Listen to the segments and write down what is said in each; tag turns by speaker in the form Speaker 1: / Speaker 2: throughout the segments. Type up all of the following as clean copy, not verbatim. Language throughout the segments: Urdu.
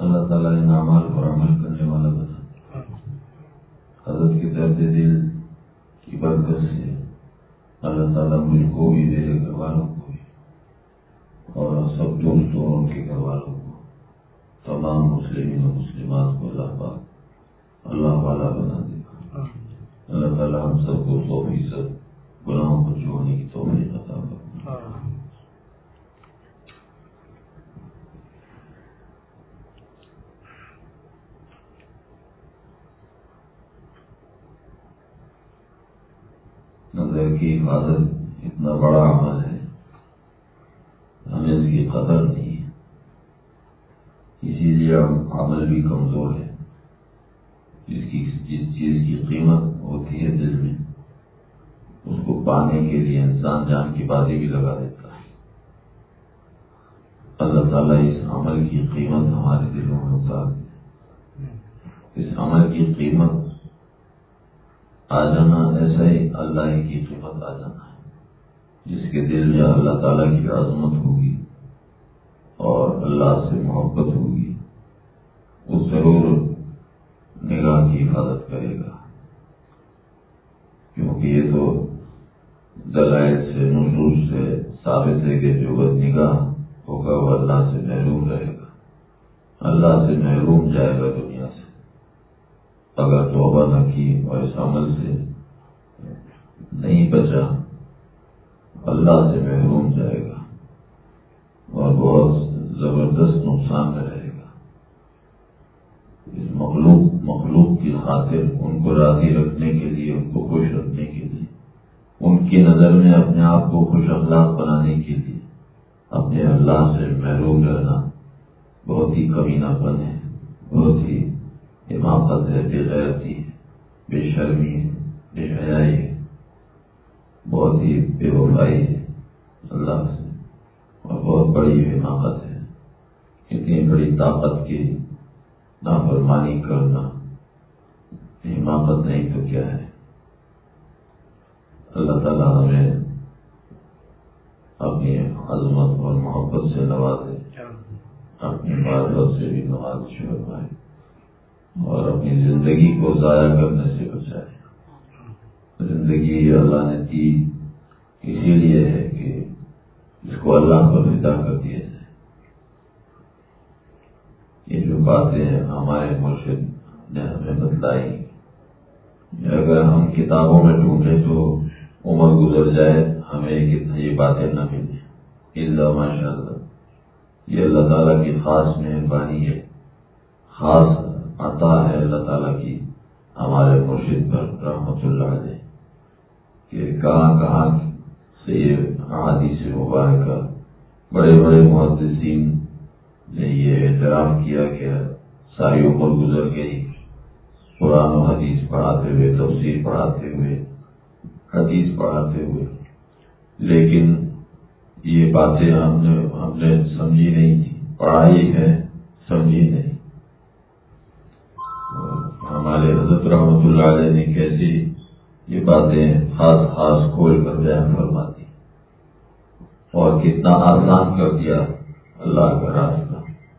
Speaker 1: اللہ تعالیٰ ان اعمال پر عمل کرنے والا بنا. حضرت کے درد دل کی برکت سے اللہ تعالیٰ مجھ کو بھی، میرے گھر والوں کو بھی، اور سب دوستوں ان کے گھر والوں کو، تمام مسلمین و مسلمات کو اللہ والا بنا دے. اللہ تعالیٰ ہم سب کو 100% گناہوں کو چھوڑنے کی توفیق عطا فرمائے. نظر کی حفاظت اتنا بڑا عمل ہے، ہمیں اس کی قدر نہیں ہے، اسی لیے عمل بھی کمزور ہے. جس چیز کی قیمت ہوتی ہے دل میں، اس کو پانے کے لیے انسان جان کی بازی بھی لگا دیتا ہے. اللہ تعالیٰ اس عمل کی قیمت ہمارے دلوں میں اتار دے. اس عمل کی قیمت آ جانا ایسا ہی اللہ کی قیمت آ جانا ہے. جس کے دل میں اللہ تعالیٰ کی عظمت ہوگی اور اللہ سے محبت ہوگی، وہ ضرور نگاہ کی حفاظت کرے گا. کیونکہ یہ تو دلائل سے، نصوص سے ثابت ہے کہ جو بد نگاہ ہوگا وہ اللہ سے محروم رہے گا، اللہ سے محروم جائے گا دنیا سے. اگر توبہ نہ کی اور اس عمل سے نہیں بچا، اللہ سے محروم جائے گا اور بہت زبردست نقصان میں رہے گا. اس مخلوق کی خاطر، ان کو راضی رکھنے کے لیے، ان کو خوش رکھنے کے لیے، ان کی نظر میں اپنے آپ کو خوش اخلاق بنانے کے لیے اپنے اللہ سے محروم رہنا بہت ہی کمینہ پن ہے، بہت ہی حماقت ہے، بے غیرتی ہے، بے شرمی ہے، بے حیائی ہے، بہت ہی بے وفائی ہے اللہ سے، اور بہت بڑی حماقت ہے. اتنی بڑی طاقت کی نافرمانی کرنا حماقت نہیں تو کیا ہے. اللہ تعالیٰ ہمیں اپنی عظمت اور محبت سے نوازے، اپنی معرفت سے بھی نوازش فرمائے اور اپنی زندگی کو ضائع کرنے سے بچائے. زندگی اللہ نے دی اسی لیے ہے کہ اس کو اللہ پر فدا کر دیا جائے. یہ جو باتیں ہمارے مرشد نے ہمیں بتلائی، اگر ہم کتابوں میں ڈھونڈیں تو عمر گزر جائے ہمیں یہ باتیں نہ ملیں. الا ماشاء اللہ، یہ اللہ تعالیٰ کی خاص مہربانی ہے، خاص عطا ہے اللہ تعالیٰ کی ہمارے مرشد پر رحمت اللہ علیہ، کہ کہاں سے یہ احادیث مبارکہ بڑے بڑے محدثین نے یہ اعتراف کیا کہ ساری عمر گزر گئی قرآن و حدیث پڑھاتے ہوئے، تفسیر پڑھاتے ہوئے، حدیث پڑھاتے ہوئے، لیکن یہ باتیں ہم نے سمجھی نہیں تھی. پڑھائی ہے، سمجھی نہیں. ہمارے حضرت رحمت اللہ علیہ نے کیسی یہ باتیں خاص کھول کر بیان فرما دی اور کتنا آسان کر دیا اللہ کا راستہ.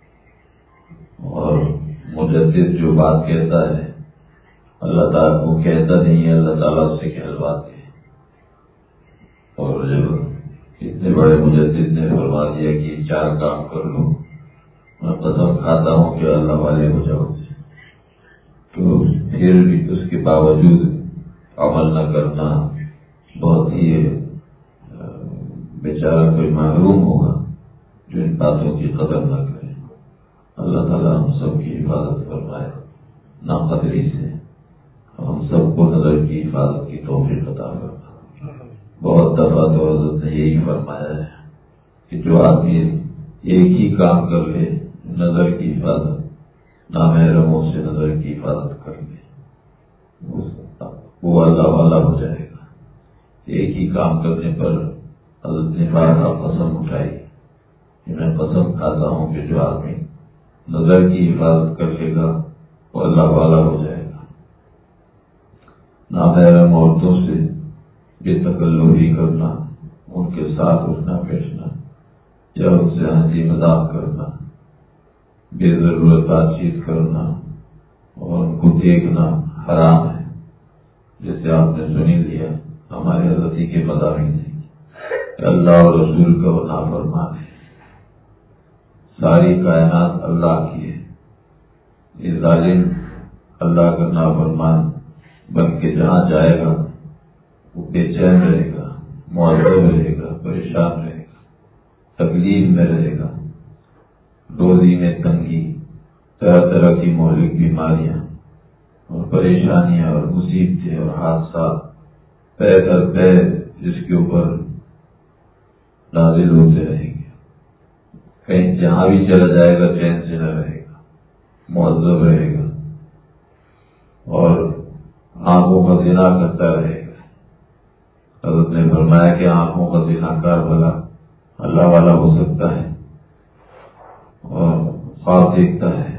Speaker 1: اور مجدد جو بات کہتا ہے اللہ تعالیٰ کو کہتا نہیں ہے، اللہ تعالیٰ سے کہلواتے ہیں. اور جب اتنے بڑے مجدد نے فرما دیا کہ 4 کام کر لو، میں قسم کھاتا ہوں کہ اللہ والے ہو جاؤ گے، تو پھر بھی اس کے باوجود عمل نہ کرنا، بہت ہی بیچارہ کوئی محروم ہوگا جو ان باتوں کی قدر نہ کرے. اللہ تعالیٰ ہم سب کی حفاظت فرمائے ناقدری سے، ہم سب کو نظر کی حفاظت کی توفیق عطا فرمائے. بہت دفعہ تو حضرت نے یہی فرمایا ہے کہ جو آدمی ایک ہی کام کر لے، نظر کی حفاظت، نامحرموں سے نظر کی حفاظت کر لے، وہ اللہ والا ہو جائے گا. ایک ہی کام کرنے پر حضرت نے بارہا قسم اٹھائی کہ میں قسم کھاتا ہوں کہ جو آدمی نظر کی حفاظت کر لے گا وہ اللہ والا ہو جائے گا. نامحرم عورتوں سے بے تکلفی کرنا، ان کے ساتھ اٹھنا بیٹھنا یا ان سے ہنسی مذاق کرنا، بے ضرورت بات چیت کرنا اور ان کو دیکھنا حرام ہے، جیسے آپ نے سنی لیا ہمارے حضرت کے مضامین سے اللہ اور رسول کا نافرمان ہے۔ ساری کائنات اللہ کی ہے، یہ ظالم اللہ کا نافرمان بن کے جہاں جائے گا وہ بے چین رہے گا، معذب رہے گا، پریشان رہے گا، تکلیف میں رہے گا، روزی میں تنگی، طرح طرح کی مہلک بیماریاں اور پریشانیاں اور مصیبتیں اور حادثات پے در پے جس کے اوپر نازل ہوتے رہیں گے۔ کہیں جہاں بھی چلا جائے گا چین سے نہ رہے گا، معذب رہے گا اور آنکھوں کا زنا کرتا رہے گا۔ حضرت نے فرمایا کہ آنکھوں کا زنا کار بھلا اللہ والا ہو سکتا ہے اور خواب دیکھتا ہے۔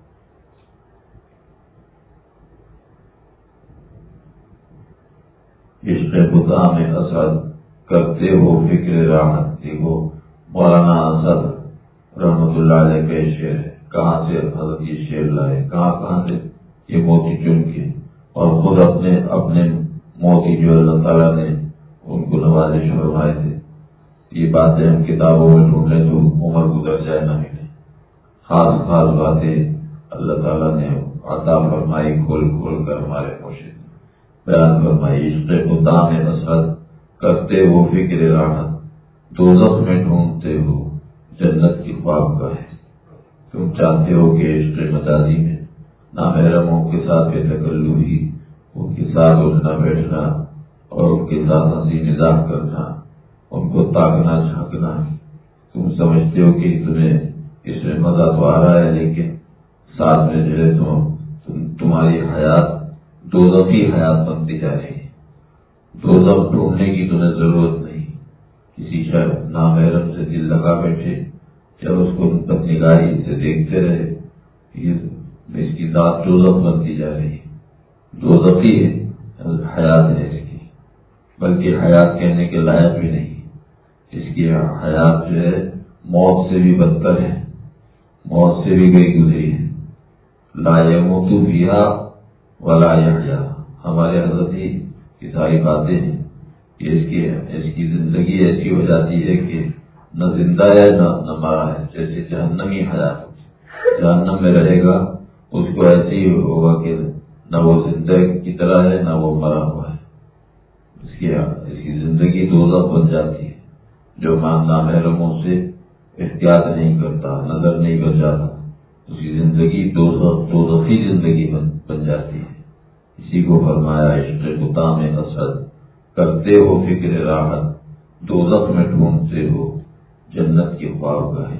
Speaker 1: عشق خدا میں اسد کرتے ہو فکر راحت، دیکھو مولانا اسد رحمت اللہ علیہ کا شعر ہے، کہاں سے حضرت یہ شعر لائے، کہاں سے یہ موتی چن کے، اور خود اپنے موتی جو اللہ تعالیٰ نے ان کو نوازش فرمائے تھے۔ یہ باتیں ہم کتابوں میں ڈھونڈ لیں تو عمر گزر جائے نہ ملے، خاص باتیں اللہ تعالیٰ نے عطا فرمائی، کھول کھول کر ہمارے مرشد بیان فرمائی۔ عشق خدا میں حسرت کرتے ہو فکر راحت، دوزخ میں ڈھونڈتے ہو جنت کی خوابگاہ ہے۔ تم چاہتے ہو کہ عشق مجازی میں نامحرموں کے ساتھ بے تکلفی، ان کے ساتھ اٹھنا بیٹھنا اور ان کے ساتھ ہنسی مذاق کرنا، ان کو تاکنا جھانکنا، تم سمجھتے ہو کہ تمہیں اس میں مزہ تو آ رہا ہے، لیکن ساتھ میں جو ہے تمہاری حیات دوزخی حیات بنتی جا رہی ہے۔ دوزخ ڈھونڈنے کی تمہیں ضرورت نہیں، کسی شخص نامحرم سے دل لگا بیٹھے یا اس کو بدنگاہی سے دیکھتے رہے، اس کی ذات دوزخ بنتی جا رہی ہے، دوزخی حیات ہے اس کی، بلکہ حیات کہنے کے لائق بھی نہیں۔ اس کی حیات جو ہے موت سے بھی بدتر ہے، موت سے بھی گئی گزری ہے۔ لا يموت فيها ولا يحيا، ہمارے حضرت کی ساری باتیں ہیں کہ اس کی زندگی ایسی ہو جاتی ہے کہ نہ زندہ ہے نہ مرا ہے، جیسے جہنمی حیات، جہنم میں رہے گا اس کو ایسے ہی ہوگا کہ نہ وہ زندہ کی طرح ہے نہ وہ مرا ہوا ہے۔ اس کی زندگی دوزخ بن جاتی ہے۔ جو نامحرموں سے احتیاط نہیں کرتا، نظر نہیں بچاتا، اس کی زندگی دوزخی زندگی بن جاتی ہے۔ اسی کو فرمایا عشق خدا میں حسرت کرتے ہو فکر راحت، دوزخ میں ڈھونڈتے ہو جنت کی خوابگاہ۔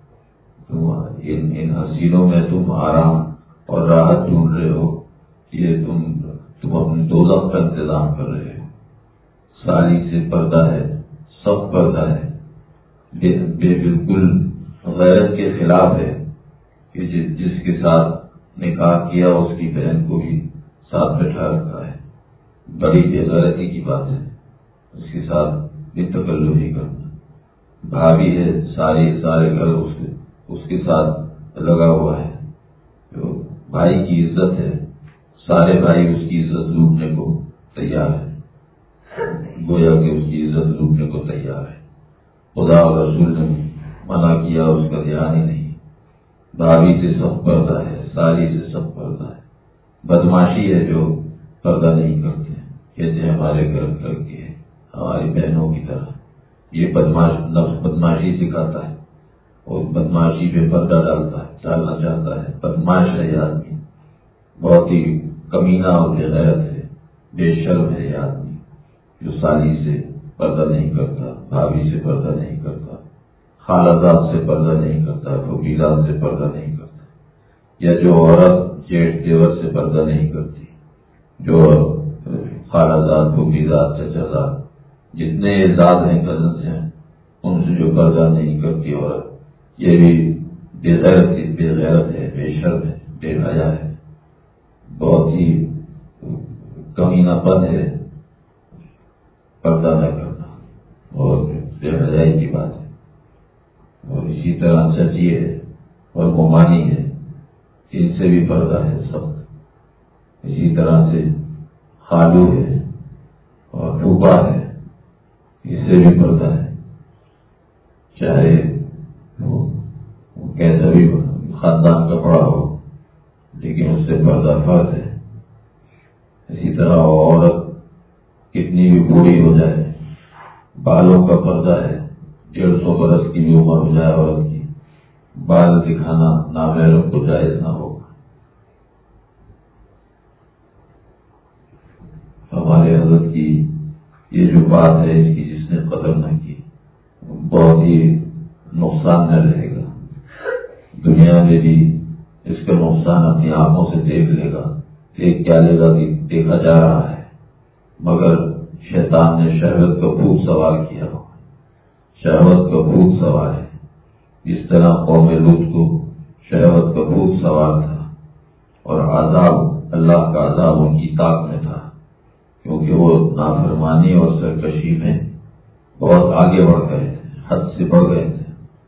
Speaker 1: ان حسینوں میں تم آرام اور راحت ڈھونڈ رہے ہو، یہ تم اپنے دوزخ کا انتظام کر رہے ہو۔ سالی سے پردہ ہے، سب پردہ ہے، بالکل غیرت کے خلاف ہے کہ جس کے ساتھ نکاح کیا اس کی بہن کو بھی ساتھ بٹھا رکھا ہے، بڑی بے غیرتی کی بات ہے۔ اس کے ساتھ بے تکلفی کرنا، بھابھی ہے سارے گھر اس کے ساتھ لگا ہوا ہے، جو بھائی کی عزت ہے، سارے بھائی اس کی عزت لوٹنے کو تیار ہے، گویا کہ اس کی عزت لوٹنے کو تیار ہے۔ خدا اور رسول نے منع کیا، اس کا دھیان ہی نہیں۔ بھابھی سے سب پردہ ہے، سالی سے سب پردہ ہے۔ بدماشی ہے جو پردہ نہیں کرتے، کہتے ہیں ہمارے گھر کے ہیں، ہماری بہنوں کی طرح۔ یہ نفس بدماشی سکھاتا ہے اور بدماشی پہ پردہ ڈالنا چاہتا ہے۔ بدماش ہے یہ آدمی، بہت ہی کمینہ اور بے غیرت ہے، بے شرم ہے یہ آدمی جو سالی سے پردہ نہیں کرتا، بھابھی سے پردہ نہیں کرتا، خالہ سے پردہ نہیں کرتا، پھوپھیزاد سے پردہ نہیں کرتا، یا جو عورت جیٹھ دیور سے پردہ نہیں کرتی، جو خالہ پھوپھیزاد چچازاد جتنے ذات ہیں کزنس ہیں ان سے جو پردہ نہیں کرتی عورت، یہ بھی بے غیرت ہے، بے شرم ہے، بے حیا ہے، بہت ہی کمینہ پن ہے پردہ نہ کرنا، اور بے حیائی کی بات ہے۔ اور اسی طرح چچی ہے اور ترکمانی ہے، ان سے بھی پردہ ہے سب. اسی طرح سے خالو ہے اور پھوپھا ہے، اس سے بھی پردہ ہے. چاہے وہ کیسا بھی خاندان کا بڑا ہو لیکن اس سے پردہ فرض ہے. اسی طرح عورت کتنی بھی بوڑھی ہو جائے بالوں کا پردہ ہے. 150 برس کی بھی عمر ہو جائے عورت کی، بال دکھانا نامحرم کو جائز نہ ہوگا. ہمارے حضرت کی یہ جو بات ہے اس کی جس نے قدر نہ کی بہت ہی نقصان نہ رہے گا. دنیا میں بھی اس کا نقصان اپنی آنکھوں سے دیکھ لے گا. دیکھ کیا لے گا؟ دیکھا جا رہا ہے. مگر شیطان نے شہوت کا بھوت سوار کیا ہو. شہوت کا بھوت سوار ہے. جس طرح قوم لوط کو شہوت کا بھوت سوار تھا اور عذاب اللہ کا عذاب ان کی طاق میں تھا، کیونکہ وہ نافرمانی اور سرکشی میں بہت آگے بڑھ گئے تھے، حد سے بڑھ گئے تھے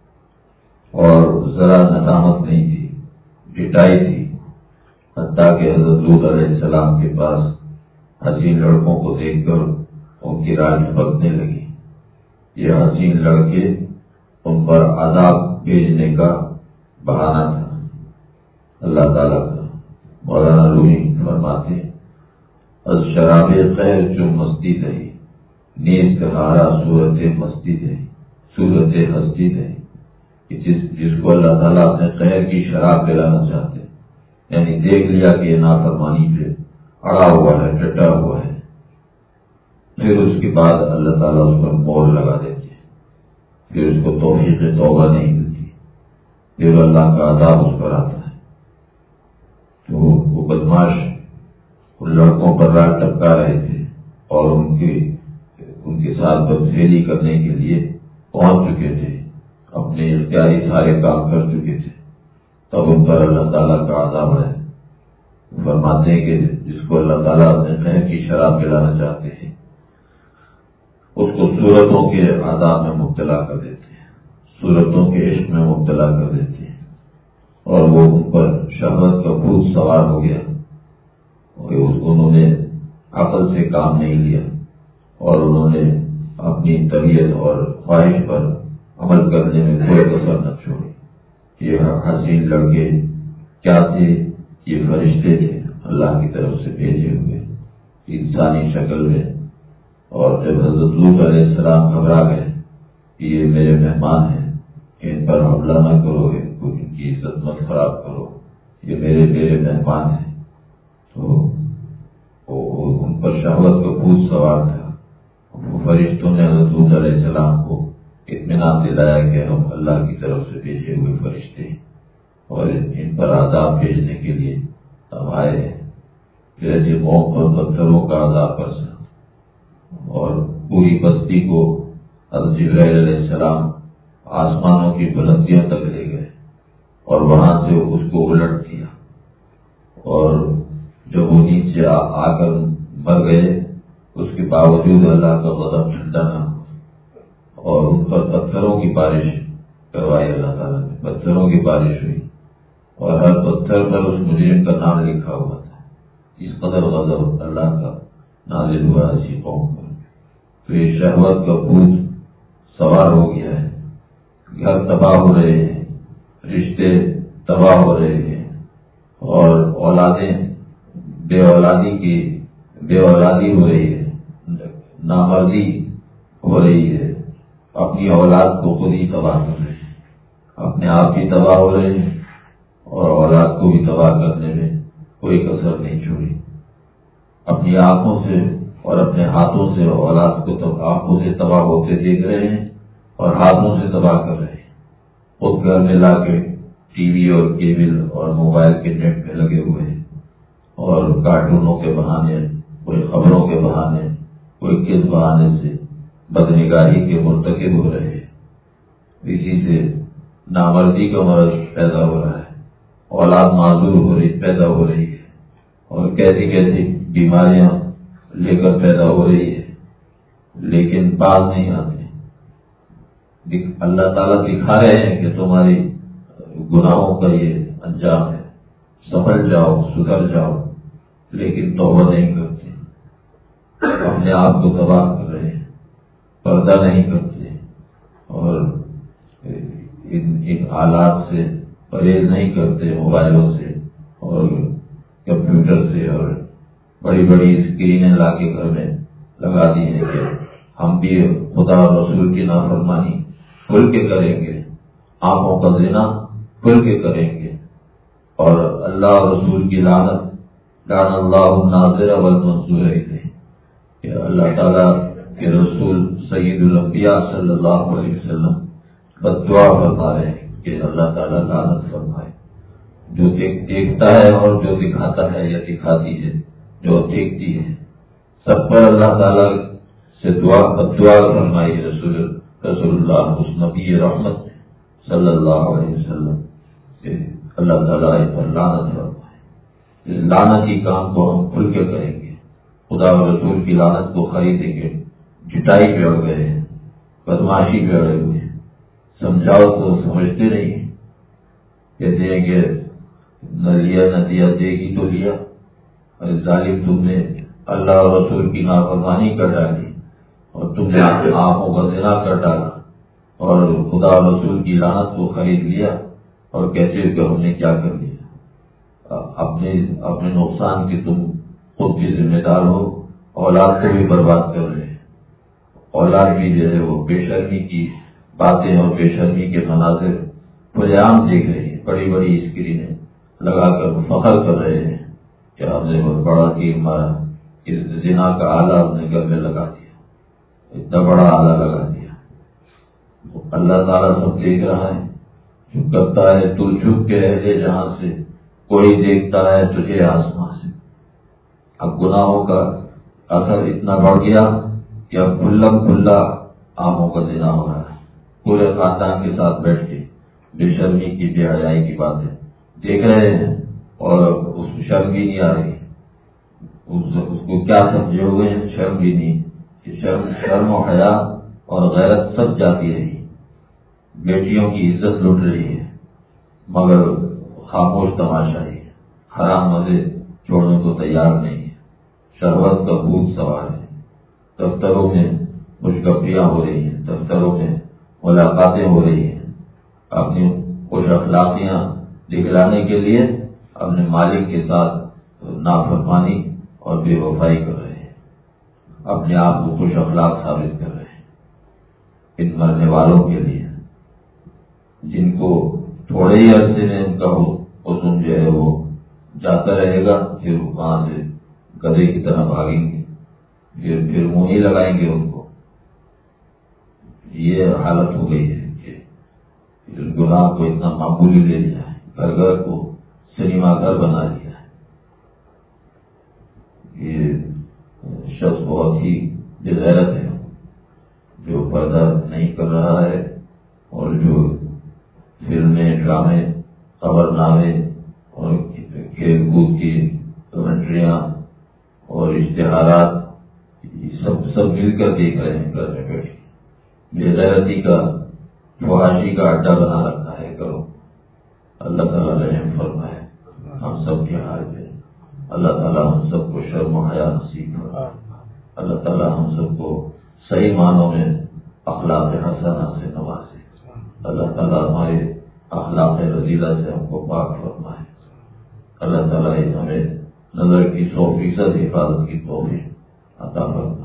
Speaker 1: اور ذرا ندامت نہیں تھی، ڈٹائی تھی. حتیٰ کہ حضرت لوط علیہ السلام کے پاس حسین لڑکوں کو دیکھ کر ان کی راہ پکنے لگی. یہ حسین لڑکے ان پر عذاب بھیجنے کا بہانہ تھا. اللہ تعالیٰ کا مولانا رومی فرماتے از شراب خیر جو مستی دہی نیز تہارا صورت مستی دہی صورت ہستی دہی. جس کو اللہ تعالیٰ اپنے خیر کی شراب پلانا چاہتے یعنی دیکھ لیا کہ یہ نافرمانی پہ اڑا ہوا ہے، ڈٹا ہوا ہے، پھر اس کے بعد اللہ تعالیٰ اس پر مور لگا دیتے ہیں. پھر اس کو توفیق توبہ نہیں ملتی، پھر اللہ کا عذاب اس پر آتا ہے. تو وہ بدماش ان لڑکوں پر راہ ٹپکا رہے تھے اور ان کے ساتھ بدفعلی کرنے کے لیے پہنچ چکے تھے، اپنے اختیاری سارے کام کر چکے تھے. تب ان پر اللہ تعالیٰ کا عذاب ہے. فرماتے ہیں کہ جس کو اللہ تعالیٰ اپنے خیر کی شراب پلانا چاہتے ہیں اس کو صورتوں کے عذاب میں مبتلا کر دیتے ہیں، صورتوں کے عشق میں مبتلا کر دیتے ہیں اور وہ ان پر شہوت کا بھوت سوار ہو گیا. انہوں نے عقل سے کام نہیں لیا اور انہوں نے اپنی طبیعت اور خواہش پر عمل کرنے میں کوئی کسر نہ چھوڑی. یہ حسین لڑکے کیا تھے؟ یہ فرشتے تھے اللہ کی طرف سے بھیجے ہوئے انسانی شکل میں. اور جب حضرت لوط علیہ السلام گھبرا گئے کہ یہ میرے مہمان ہیں، ان پر حملہ نہ کرو، ان کی عزت مت خراب کرو، یہ میرے مہمان ہیں، تو ان پر شہوت کا بھوت سوار تھا. فرشتوں نے حضرت لوط علیہ السلام کو اطمینان دلایا کہ ہم اللہ کی طرف سے بھیجے ہوئے فرشتے ہیں اور ان پر عذاب بھیجنے کے لیے ہم آئے ہیں. جیسے قوم پر پتھروں کا عذاب برسا اور پوری بستی کو حضرت جبرائیل علیہ السلام آسمانوں کی بلندیوں تک لے گئے اور وہاں سے اس کو الٹ دیا. اور جب وہ نیچے آ کر مر گئے اس کے باوجود اللہ کا غضب ٹھنڈا نہ ہوا اور ان پر پتھروں کی بارش کروائی. اللہ تعالیٰ نے پتھروں کی بارش ہوئی اور ہر پتھر پر اس مجرم کا نام لکھا ہوا تھا. اس قدر غضب اللہ کا نازل ہوا ایسی قوم پر. تو یہ شہوت کا بھوت سوار ہو گیا ہے. گھر تباہ ہو رہے ہیں، رشتے تباہ ہو رہے ہیں اور اولادیں بے اولادی ہو رہی ہے، نامردی ہو رہی ہے. اپنی اولاد کو خود ہی تباہ کر رہے ہیں، اپنے آپ بھی تباہ ہو رہے ہیں اور اولاد کو بھی تباہ کرنے میں کوئی کسر نہیں چھوڑی. اپنی آنکھوں سے اور اپنے ہاتھوں سے اولاد کو آنکھوں سے تباہ ہوتے دیکھ رہے ہیں اور ہاتھوں سے تباہ کر رہے ہیں. خود گھر میں لا کے ٹی وی اور کیبل اور موبائل کے نیٹ میں لگے ہوئے ہیں اور کارٹونوں کے بہانے، کوئی خبروں کے بہانے، کوئی کس بہانے سے بدنگاہی کے مرتکب ہو رہے ہیں. اسی سے نامردی کا مرض پیدا ہو رہا ہے، اولاد معذور پیدا ہو رہی ہے اور کیسی کیسی بیماریاں لے کر پیدا ہو رہی ہے، لیکن باز نہیں آتے. اللہ تعالیٰ دکھا رہے ہیں کہ تمہاری گناہوں کا یہ انجام ہے. سنبھل جاؤ، سدھر جاؤ، لیکن توبہ نہیں کرتے، اپنے آپ کو تباہ کر رہے ہیں، پردہ نہیں کرتے اور ان حالات سے پرہیز نہیں کرتے، موبائلوں سے اور کمپیوٹر سے، اور بڑی بڑی اسکرینیں لا کے گھر میں لگا دی ہیں کہ ہم بھی خدا اور رسول کی نافرمانی کھل کے کریں گے، آنکھوں کا زنا کھل کے کریں گے، اور اللہ اور رسول کی لعنت، لعن اللہ الناظر والمنظور الیہ، کہ اللہ تعالیٰ کے رسول سید الانبیاء صلی اللہ علیہ وسلم بد دعا فرما رہے ہیں کہ اللہ تعالیٰ لعنت فرمائے. جو دیکھتا ہے اور جو دکھاتا ہے یا دکھاتی ہے، جو دیکھتی ہے، سب پر اللہ تعالیٰ سے بد دعا فرمائی. رسول اللہ اس نبی رحمت صلی اللہ علیہ وسلم کہ اللہ تعالیٰ پر لعنت فرمائے. لعنتی کام کو ہم کھل کے کریں گے، خدا و رسول کی لعنت کو خریدیں گے. جٹائی پہ اڑ گئے ہیں، بدماشی پہ اڑے ہوئے ہیں، سمجھاؤ تو سمجھتے نہیں ہیں، کہتے ہیں کہ نہ لیا نہ دیا، دے گی تو لیا. ظالم تم نے اللہ اور رسول کی نافرمانی کر ڈالی اور تم نے آنکھوں کا زنا کر ڈالا اور خدا اور رسول کی لعنت کو خرید لیا، اور کہتے ہو کہ ہم نے کیا کر لیا. اپنے نقصان کی تم خود بھی ذمہ دار ہو، اولاد کو بھی برباد کر رہے ہیں. اولاد بھی جو ہے وہ بے شرمی کی باتیں اور بے شرمی کے مناظر کھلے عام دیکھ رہی ہیں، بڑی بڑی اسکرینیں لگا کر فخر کر رہے ہیں کہ ہم نے بہت بڑا تیر مارا، اس زنا کا آلہ ہم نے گھر میں لگا دیا، اتنا بڑا آلہ لگا دیا. اللہ تعالیٰ سب دیکھ رہا ہے. جو کرتا ہے تو چھپ کے رہ جے جہاں سے، کوئی دیکھتا ہے تجھے آسمان سے. اب گناہوں کا اثر اتنا بڑھ گیا کہ اب کھلا آنکھوں کا زنا ہو رہا ہے. پورے خاندان کے ساتھ بیٹھ کے بے شرمی کی، بے حیائی کی باتیں دیکھ رہے ہیں اور اس کو شرم بھی نہیں آ رہی. اس کو کیا سمجھے ہوئے ہیں، شرم بھی نہیں. شرم و حیا اور غیرت سب جاتی رہی. بیٹیوں کی عزت لٹ رہی ہے مگر خاموش تماشائی ہے. حرام مزے چھوڑنے کو تیار نہیں ہے. شربت کا بھوت سوار ہے. دفتروں میں خوشخبریاں ہو رہی ہیں، دفتروں میں ملاقاتیں ہو رہی ہیں. اپنی خوش اخلاقیاں دکھلانے کے لیے اپنے مالک کے ساتھ نافرمانی اور بے وفائی کر رہے ہیں، اپنے آپ کو خوش اخلاق ثابت کر رہے ہیں. ان مرنے والوں کے لیے جن کو تھوڑے ہی عرصے میں ان کا حسن جو ہے وہ جاتا رہے گا، پھر وہاں سے گدھے کی طرح بھاگیں گے، پھر منہ ہی لگائیں گے ان کو. یہ حالت ہو گئی ہے کہ گناہ کو اتنا معمولی لے لیا ہے، گھر گھر کو سنیما گھر بنا لیا ہے. یہ شخص بہت ہی بےغیرت ہے جو پردہ نہیں کر رہا ہے اور جو فلمیں، ڈرامے، خبر نامے اور کھیل کود کی کمنٹریاں اور اشتہارات سب مل کر دیکھ رہے ہیں گھر میں بیٹھ کے. بےغیرتی کا، فحاشی کا اڈا بنا رکھا ہے. کرو اللہ تعالیٰ رحم فرمائے ہم سب کے حال میں. اللہ تعالیٰ ہم سب کو شرم و حیا نصیب فرمائے. اللہ تعالیٰ ہم سب کو صحیح معنوں میں اخلاق حسنہ سے نوازے. اللہ تعالیٰ ہمارے اخلاق رذیلہ سے ہم کو پاک فرمائے. اللہ تعالیٰ ہمیں نظر کی 100% حفاظت کی توفیق عطا فرمائے.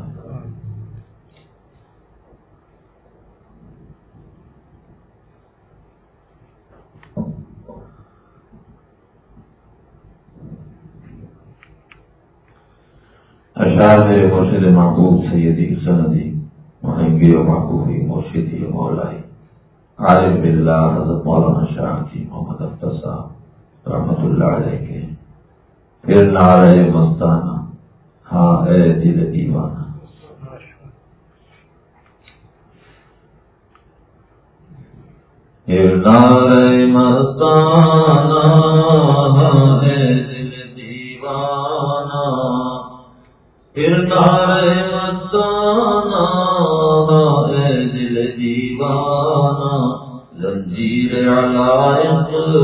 Speaker 1: اشعار میرے مرشد محبوب سیدی سندی محبی و محبوبی مرشدی و مولائی عارف باللہ حضرت مولانا شاہ جی محمد اختر صاحب رحمۃ اللہ علیہ کے پھر نعرہ مستانہ ہاں اے دل دیوانہ. پھر نعرہ مستانہ ہاں اے دل دیوانہ، پھر نعرہ مستانہ اے دل دیوانہ، زنجیر علائق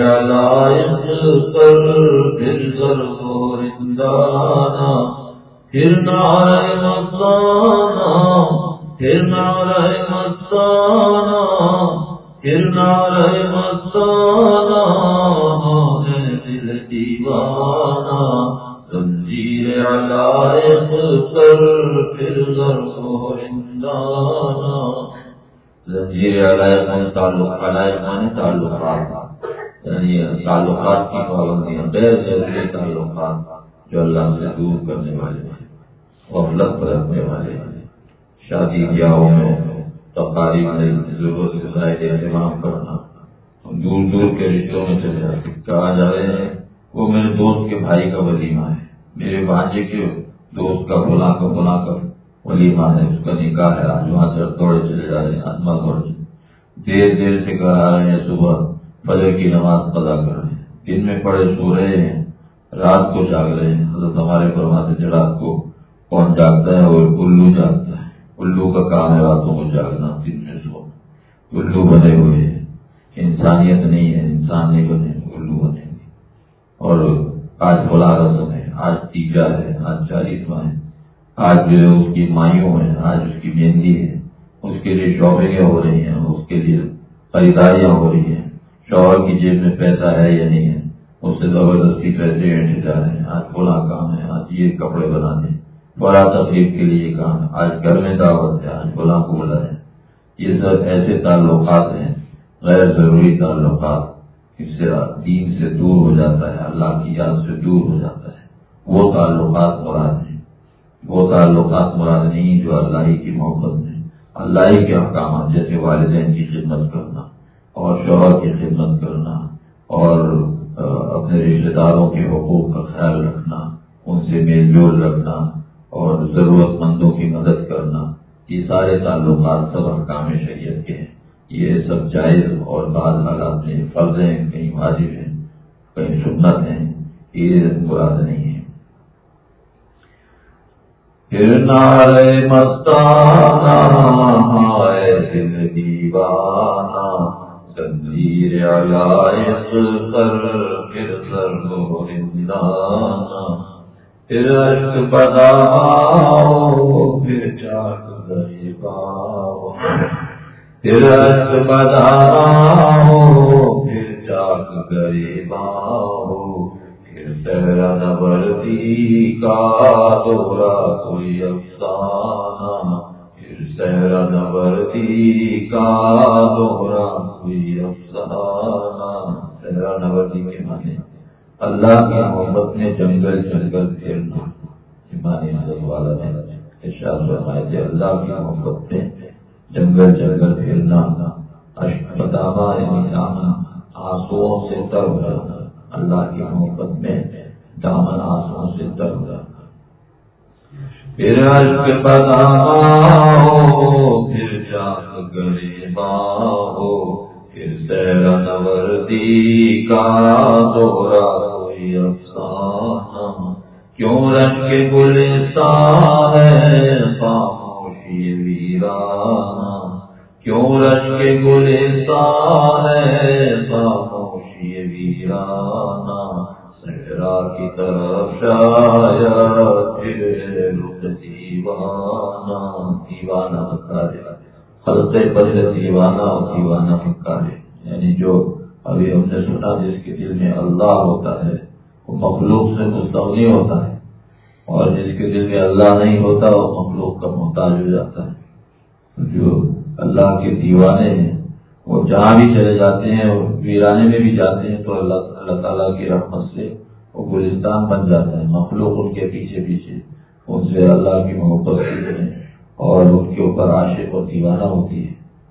Speaker 1: علائق پر پھر ضرب و رندانہ، پھر نعرہ مستانہ، پھر نعرہ مستانہ، پھر نعرہ مستانہ، دل دیوانہ، زنجیر علائق پر پھر ضرب و رندانہ۔ زنجیر علائق من تعلق، علائق من تعلقات، یعنی تعلقات کی پابندیاں، غیر ضروری تعلقات جو اللہ سے دور کرنے والے ہیں، غفلت برتنے والے ہیں، شادی بیاہوں میں تقاریب میں ضرورت سے زائد اہتمام کرنا، دور دور کے رشتوں میں چلے جاتے، کہا جا رہے ہیں وہ میرے دوست کے بھائی کا ولیمہ ہے، میرے بھانجے کے دوست کا فلاں کا ولیمہ ہے، اس کا نکاح ہے، آج وہاں سے دوڑے چلے جا رہے ہیں، آسما دوڑ دیر سے کرا رہے ہیں، صبح فجر کی نماز قضا کر رہے ہیں، دن میں پڑے سو رہے ہیں، رات کو جاگ رہے ہیں۔ حضرت ہمارے فرماتے تھے رات کو کون جاگتا ہے؟ اور الو جاگتا ہے، الو کا کام ہے راتوں کو جاگنا، دن میں سو، الو بنے ہوئے ہیں، انسانیت نہیں ہے، انسان نہیں بنے، الو بنے گے۔ اور آج فلاں رسم ہے، آج تیجا ہے، آج 40واں ہے، آج جو ہے اس کی مائیوں ہیں، آج اس کی مہندی ہے، اس کے لیے شاپنگیں ہو رہی ہیں، اس کے لیے خریداریاں ہو رہی ہیں، شوہر کی جیب میں پیسہ ہے یا نہیں ہے، اس سے زبردستی پیسے اینٹے جا رہے ہیں، آج فلاں کام ہے، آج یہ کپڑے بنانے، بڑا تقریب کے لیے یہ کام ہے، آج گھر میں دعوت ہے، آج فلاں کو بلا ہے۔ یہ سب ایسے تعلقات ہیں، غیر ضروری تعلقات، اس سے دین سے دور ہو جاتا ہے، اللہ کی یاد سے دور ہو جاتا ہے۔ وہ تعلقات مراد ہیں، وہ تعلقات مراد نہیں جو اللہ ہی کی محبت میں، اللہ ہی کے احکامات جیسے والدین کی خدمت کرنا اور شوہر کی خدمت کرنا اور اپنے رشتے داروں کے حقوق کا خیال رکھنا، ان سے میل جول رکھنا اور ضرورت مندوں کی مدد کرنا، یہ سارے تعلقات سب احکام شریعت کے ہیں، یہ سب جائز اور بعض حالات میں فرض ہیں، کہیں واجب ہیں، کہیں سنت ہیں، یہ مراد نہیں ہے۔ پھر نعرہ مستانہ ہائے دل دیوانہ، زنجیر علائق پر پھر ضرب و رندانہ، پھر اشک بداؤ پھر چاک غریباؤ، پھر اشک بداؤ پھر چاک غریباؤ، صحرا نوردی کا دورہ کوئی افسانہ، پھر صحرا نوردی کا دورہ کوئی افسانہ۔ صحرا نوردی کے معنی اللہ کی محبت میں جنگل جنگل پھرنا، ایمانی حضرت والا نے ارشاد فرمائے تھے، اللہ کی محبت میں جنگل جنگل پھرنا، اشک بدامہ یعنی دامن آنسوؤں سے تر ہو جانا، اللہ کی محبت میں دامن آنسوؤں سے تر ہو جانا۔ پھر اشک بدامہ پھر چاک غریباں، پھر صحرا نوردی کا دورہ کوئی افسانہ، کیوں رنگ کے گلستان ہے خاموشی ویرانہ، کیوں رنگ کے گلستان ہے خاموشی ویرانہ، صحرا کی طرف شاید پھر رخ دیوانہ، دیوانہ مکارے خلق بدل دیوانہ اور دیوانہ مکارے، یعنی جو ابھی ہم نے سنا جس کے دل میں اللہ ہوتا ہے وہ مخلوق سے مستغنی ہوتا ہے، اور جس کے دل میں اللہ نہیں ہوتا وہ مخلوق کا محتاج ہو جاتا ہے۔ جو اللہ کے دیوانے ہیں وہ جہاں بھی چلے جاتے ہیں اور ویرانے میں بھی جاتے ہیں تو اللہ تعالیٰ کی رحمت سے وہ گلستان بن جاتا ہے، مخلوق ان کے پیچھے پیچھے ان سے اللہ کی محبت کرتے ہیں اور ان کے اوپر عاشق اور دیوانہ ہوتی ہے۔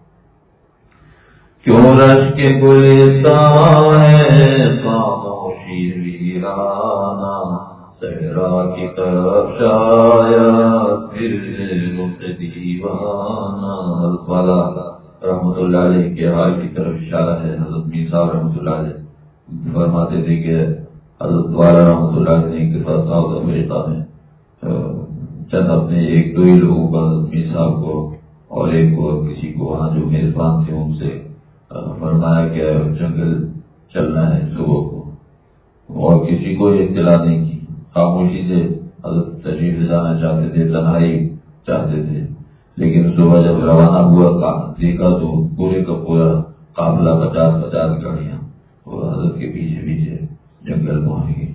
Speaker 1: کیوں رش کے گلستان ہے خاموشی ویرانہ، صحرا کی طرف شاید پھر رخ دیوانہ۔ حضرت والا رحمۃ اللہ علیہ کے حال کی طرف اشارہ ہے۔ حضرت میر صاحب رحمۃ اللہ علیہ فرماتے تھے کہ حضرت والا رحمۃ اللہ علیہ کے ساتھ ساؤتھ افریقہ میں چند اپنے ایک دو ہی لوگوں کو، حضرت میر صاحب کو اور ایک کو کسی کو وہاں جو میزبان تھے ان سے فرمایا کہ جنگل چلنا ہے صبح کو، اور کسی کو اطلاع نہیں کی، خاموشی سے حضرت تشریف لے جانا چاہتے تھے، تنہائی چاہتے تھے، لیکن صبح جب روانہ ہوا دیکھا تو پورے کا پورا قافلہ 50 گاڑیاں اور حضرت کے پیچھے پیچھے جنگل پہنچ گئی۔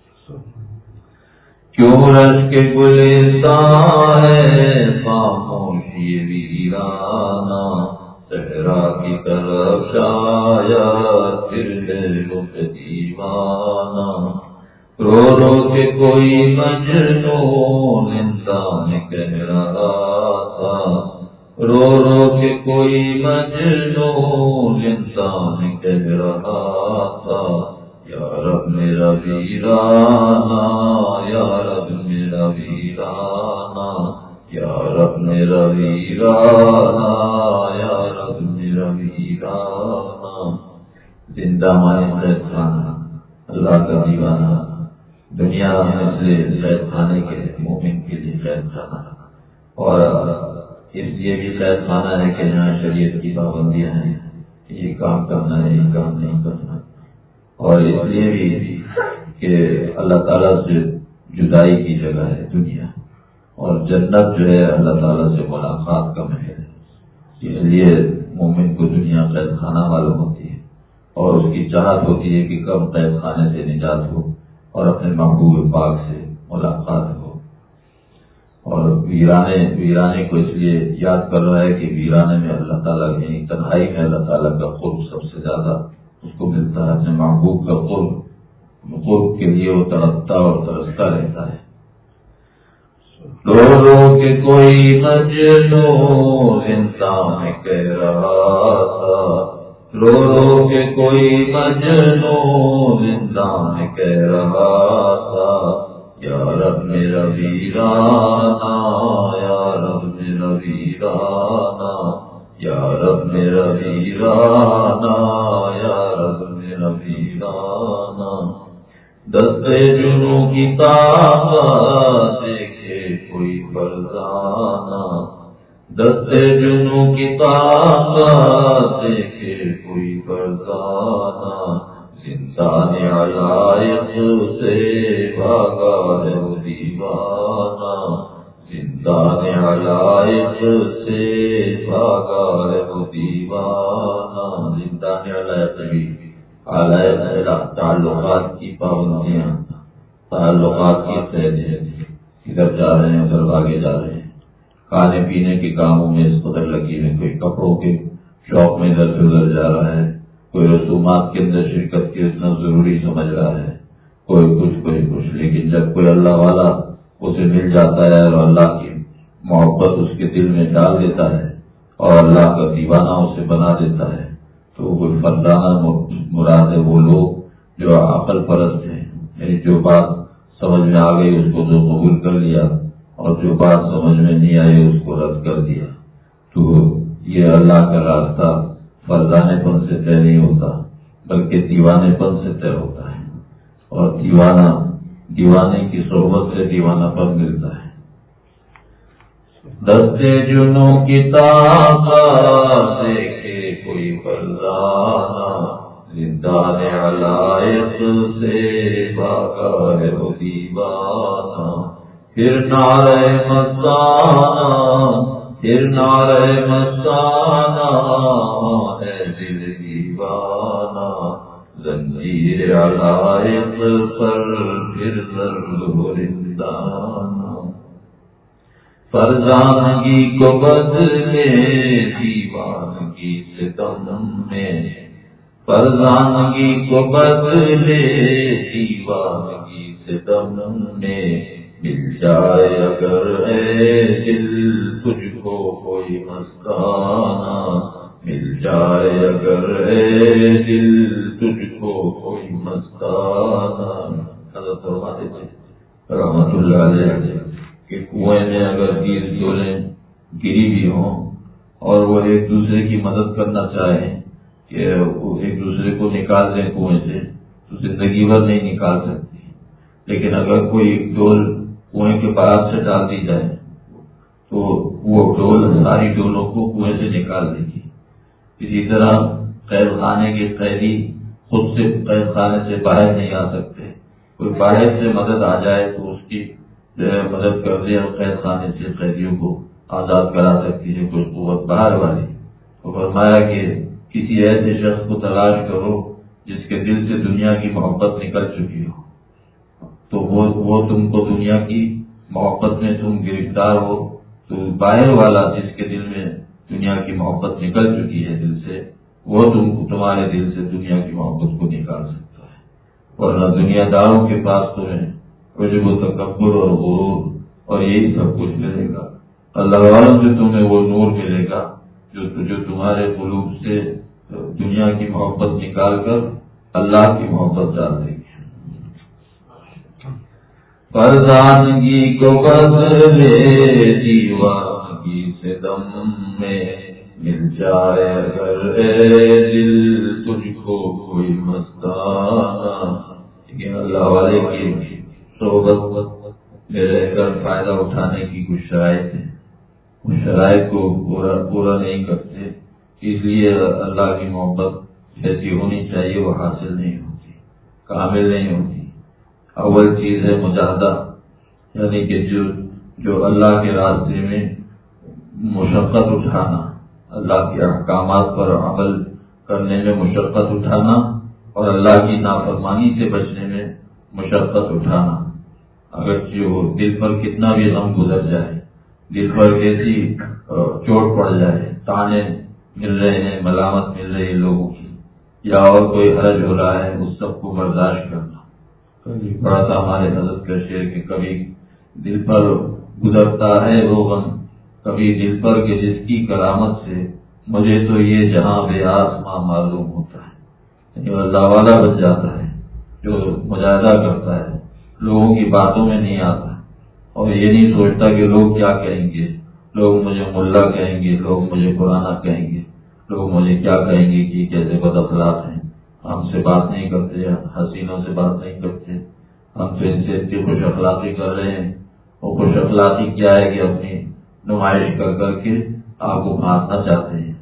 Speaker 1: کیوں رش کے گلستان ہے خاموشی ویرانہ، صحرا کی طرف شاید پھر ہے رخ دیوانہ، رو رو کے کوئی مجنون انسان کہہ رہا تھا، رو رو کے کوئی مجنون انسان کہہ رہا تھا، یا رب میرا ویرانہ، یا رب میرا ویرانہ، یا رب میرا ویرانہ، یا رب میرا ویرانہ۔ زندہ مانے قید خانہ، اللہ کا دیوانہ، دنیا میں سے قید خانے کے مومن کے لیے قید خانہ، اور اس لیے بھی قید خانہ ہے کہ یہاں شریعت کی پابندیاں ہیں، یہ کام کرنا ہے، یہ کام نہیں کرنا، اور اس لیے بھی کہ اللہ تعالیٰ سے جدائی کی جگہ ہے دنیا، اور جنت جو ہے اللہ تعالیٰ سے ملاقات کا محل ہے، اس لیے مومن کو دنیا قید خانہ معلوم ہوتی ہے، اور اس کی چاہت ہوتی ہے کہ کب قید خانے سے نجات ہو اور اپنے محبوب پاک سے ملاقات ہو۔ اور ویرانے کو اس لیے یاد کر رہا ہے کہ ویرانے میں اللہ تعالیٰ یعنی تنہائی میں اللہ تعالیٰ کا قرب سب سے زیادہ اس کو ملتا ہے، اپنے محبوب کا قرب کے لیے وہ تڑپتا اور ترستا رہتا ہے۔ رو رو کے کوئی مجنون انسان کہہ رہا تھا، رو رو کے کوئی مجنون انسان کہہ رہا تھا، یا رب میرا ویرانہ، یا رب میرا ویرانہ، یا رب میرا ویرانہ، یا رب میرا ویرانہ۔ دستے جنوں کی طاقت دیکھے کوئی فرزانہ، دستے جنوں کی طاقت دیکھے کوئی فرزانہ، انسان علائق سے بھاگا ہے وہ دیوانہ، انسان علائق سے بھاگا ہے وہ دیوانہ۔ انسان علائق تعلقات کی پابندیاں، تعلقات کی قیدیں، ادھر جا رہے ہیں ادھر بھاگے جا رہے ہیں، کھانے پینے کے کاموں میں اس قدر لگی ہے، کوئی کپڑوں کے شوق میں ادھر سے ادھر جا رہا ہے، کوئی رسومات کے اندر شرکت کی اتنا ضروری سمجھ رہا ہے، کوئی کچھ، لیکن جب کوئی اللہ والا اسے مل جاتا ہے اور اللہ کی محبت اس کے دل میں ڈال دیتا ہے اور اللہ کا دیوانہ اسے بنا دیتا ہے، تو کوئی فردانہ مراد ہے وہ لوگ جو عقل پرست ہیں، یعنی جو بات سمجھ میں آ گئی اس کو تو قبول کر لیا، اور جو بات سمجھ میں نہیں آئی اس کو رد کر دیا۔ تو یہ اللہ کا راستہ فردانے پن سے طے نہیں ہوتا بلکہ دیوانے پن سے طے ہوتا ہے، اور دیوانے کی صحبت سے دیوانہ پن ملتا ہے۔ دستے جنوں کی طاقت دیکھے کوئی فرزانہ، زندان علائق سے بھاگا ہے وہ دیوانہ، پھر نعرہ مستانہ، پھر نعرہ مستانہ ہے دل دیوانہ، زنجیر علائق پر پھر ضرب و رندانہ، فرزانگی کو بدلے دیوانگی ستم میں، فرزانگی کو بدلے دیوانگی ستم میں، مل جائے اگر اے دل تجھ کو کوئی مستانہ، مل جائے اگر اے دل تجھ کو کوئی مستانہ۔ حضرت فرماتے تھے رحمت اللہ علیہ کہ کنویں میں اگر 20 ڈولیں گری بھی ہوں اور وہ ایک دوسرے کی مدد کرنا چاہیں کہ وہ ایک دوسرے کو نکال دیں کنویں سے تو زندگی بھر نہیں نکال سکتی، لیکن اگر کوئی ڈول کنویں کے پار سے ڈال دی جائے تو وہ ڈول ساری ڈولوں کو کنویں سے نکال دے گی۔ اسی طرح قید خانے کے قیدی خود سے قید خانے سے باہر نہیں آ سکتے، کوئی باہر سے مدد آ جائے تو اس کی جو ہے مدد کر دے اور قید خانے سے قیدیوں کو آزاد کرا سکتی ہے کوئی قوت باہر والی۔ تو فرمایا کہ کسی ایسے شخص کو تلاش کرو جس کے دل سے دنیا کی محبت نکل چکی ہو، تو وہ تم کو دنیا کی محبت میں تم گرفتار ہو، تو باہر والا جس کے دل میں دنیا کی محبت نکل چکی ہے دل سے، وہ تمہارے دل سے دنیا کی محبت کو نکال سکتا ہے۔ ورنہ دنیا داروں کے پاس تمہیں عجب و تکبر اور غرور اور یہی سب کچھ ملے گا، اللہ والوں سے تمہیں وہ نور ملے گا جو تمہارے قلوب سے دنیا کی محبت نکال کر اللہ کی محبت ڈال دے گی۔ فرزانگی کو بدلے دیوانگی سے دم میں مل جائے اگر اے دل تجھ کو کوئی مستانہ، لیکن اللہ والے کی صحبت میں رہ کر فائدہ اٹھانے کی کچھ شرائط ہیں، اس شرائط کو پورا نہیں کرتے، اس لیے اللہ کی محبت جیسی ہونی چاہیے وہ حاصل نہیں ہوتی، کامل نہیں ہوتی۔ اول چیز ہے مجاہدہ، یعنی کہ جو اللہ کے راستے میں مشقت اٹھانا، اللہ کے احکامات پر عمل کرنے میں مشقت اٹھانا اور اللہ کی نافرمانی سے بچنے میں مشقت اٹھانا، اگرچہ وہ دل پر کتنا بھی غم گزر جائے، دل پر کیسی چوٹ پڑ جائے، تانے مل رہے ہیں، ملامت مل رہی ہے لوگوں کی، یا اور کوئی حرج ہو رہا ہے، اس سب کو برداشت کرنا۔ بڑا تھا ہمارے حضرت کا شعر کہ کبھی دل پر گزرتا ہے وہ غم، کبھی دل پر کہ جس کی کرامت سے مجھے تو یہ جہاں بے آسماں معلوم ہوتا ہے، یعنی اللہ والا بن جاتا ہے جو مجاہدہ کرتا ہے، لوگوں کی باتوں میں نہیں آتا اور یہ نہیں سوچتا کہ لوگ کیا کہیں گے، لوگ مجھے ملا کہیں گے، لوگ مجھے قرآن کہیں گے، لوگ مجھے کیا کہیں گے کہ کیسے بد اخلاق ہیں، ہم سے بات نہیں کرتے، حسینوں سے بات نہیں کرتے، ہم تو ان سے اتنی خوش اخلاقی کر رہے ہیں۔ وہ خوش اخلاقی کیا ہے کہ اپنی نمائش کر کے آپ کو بھانسنا چاہتے ہیں،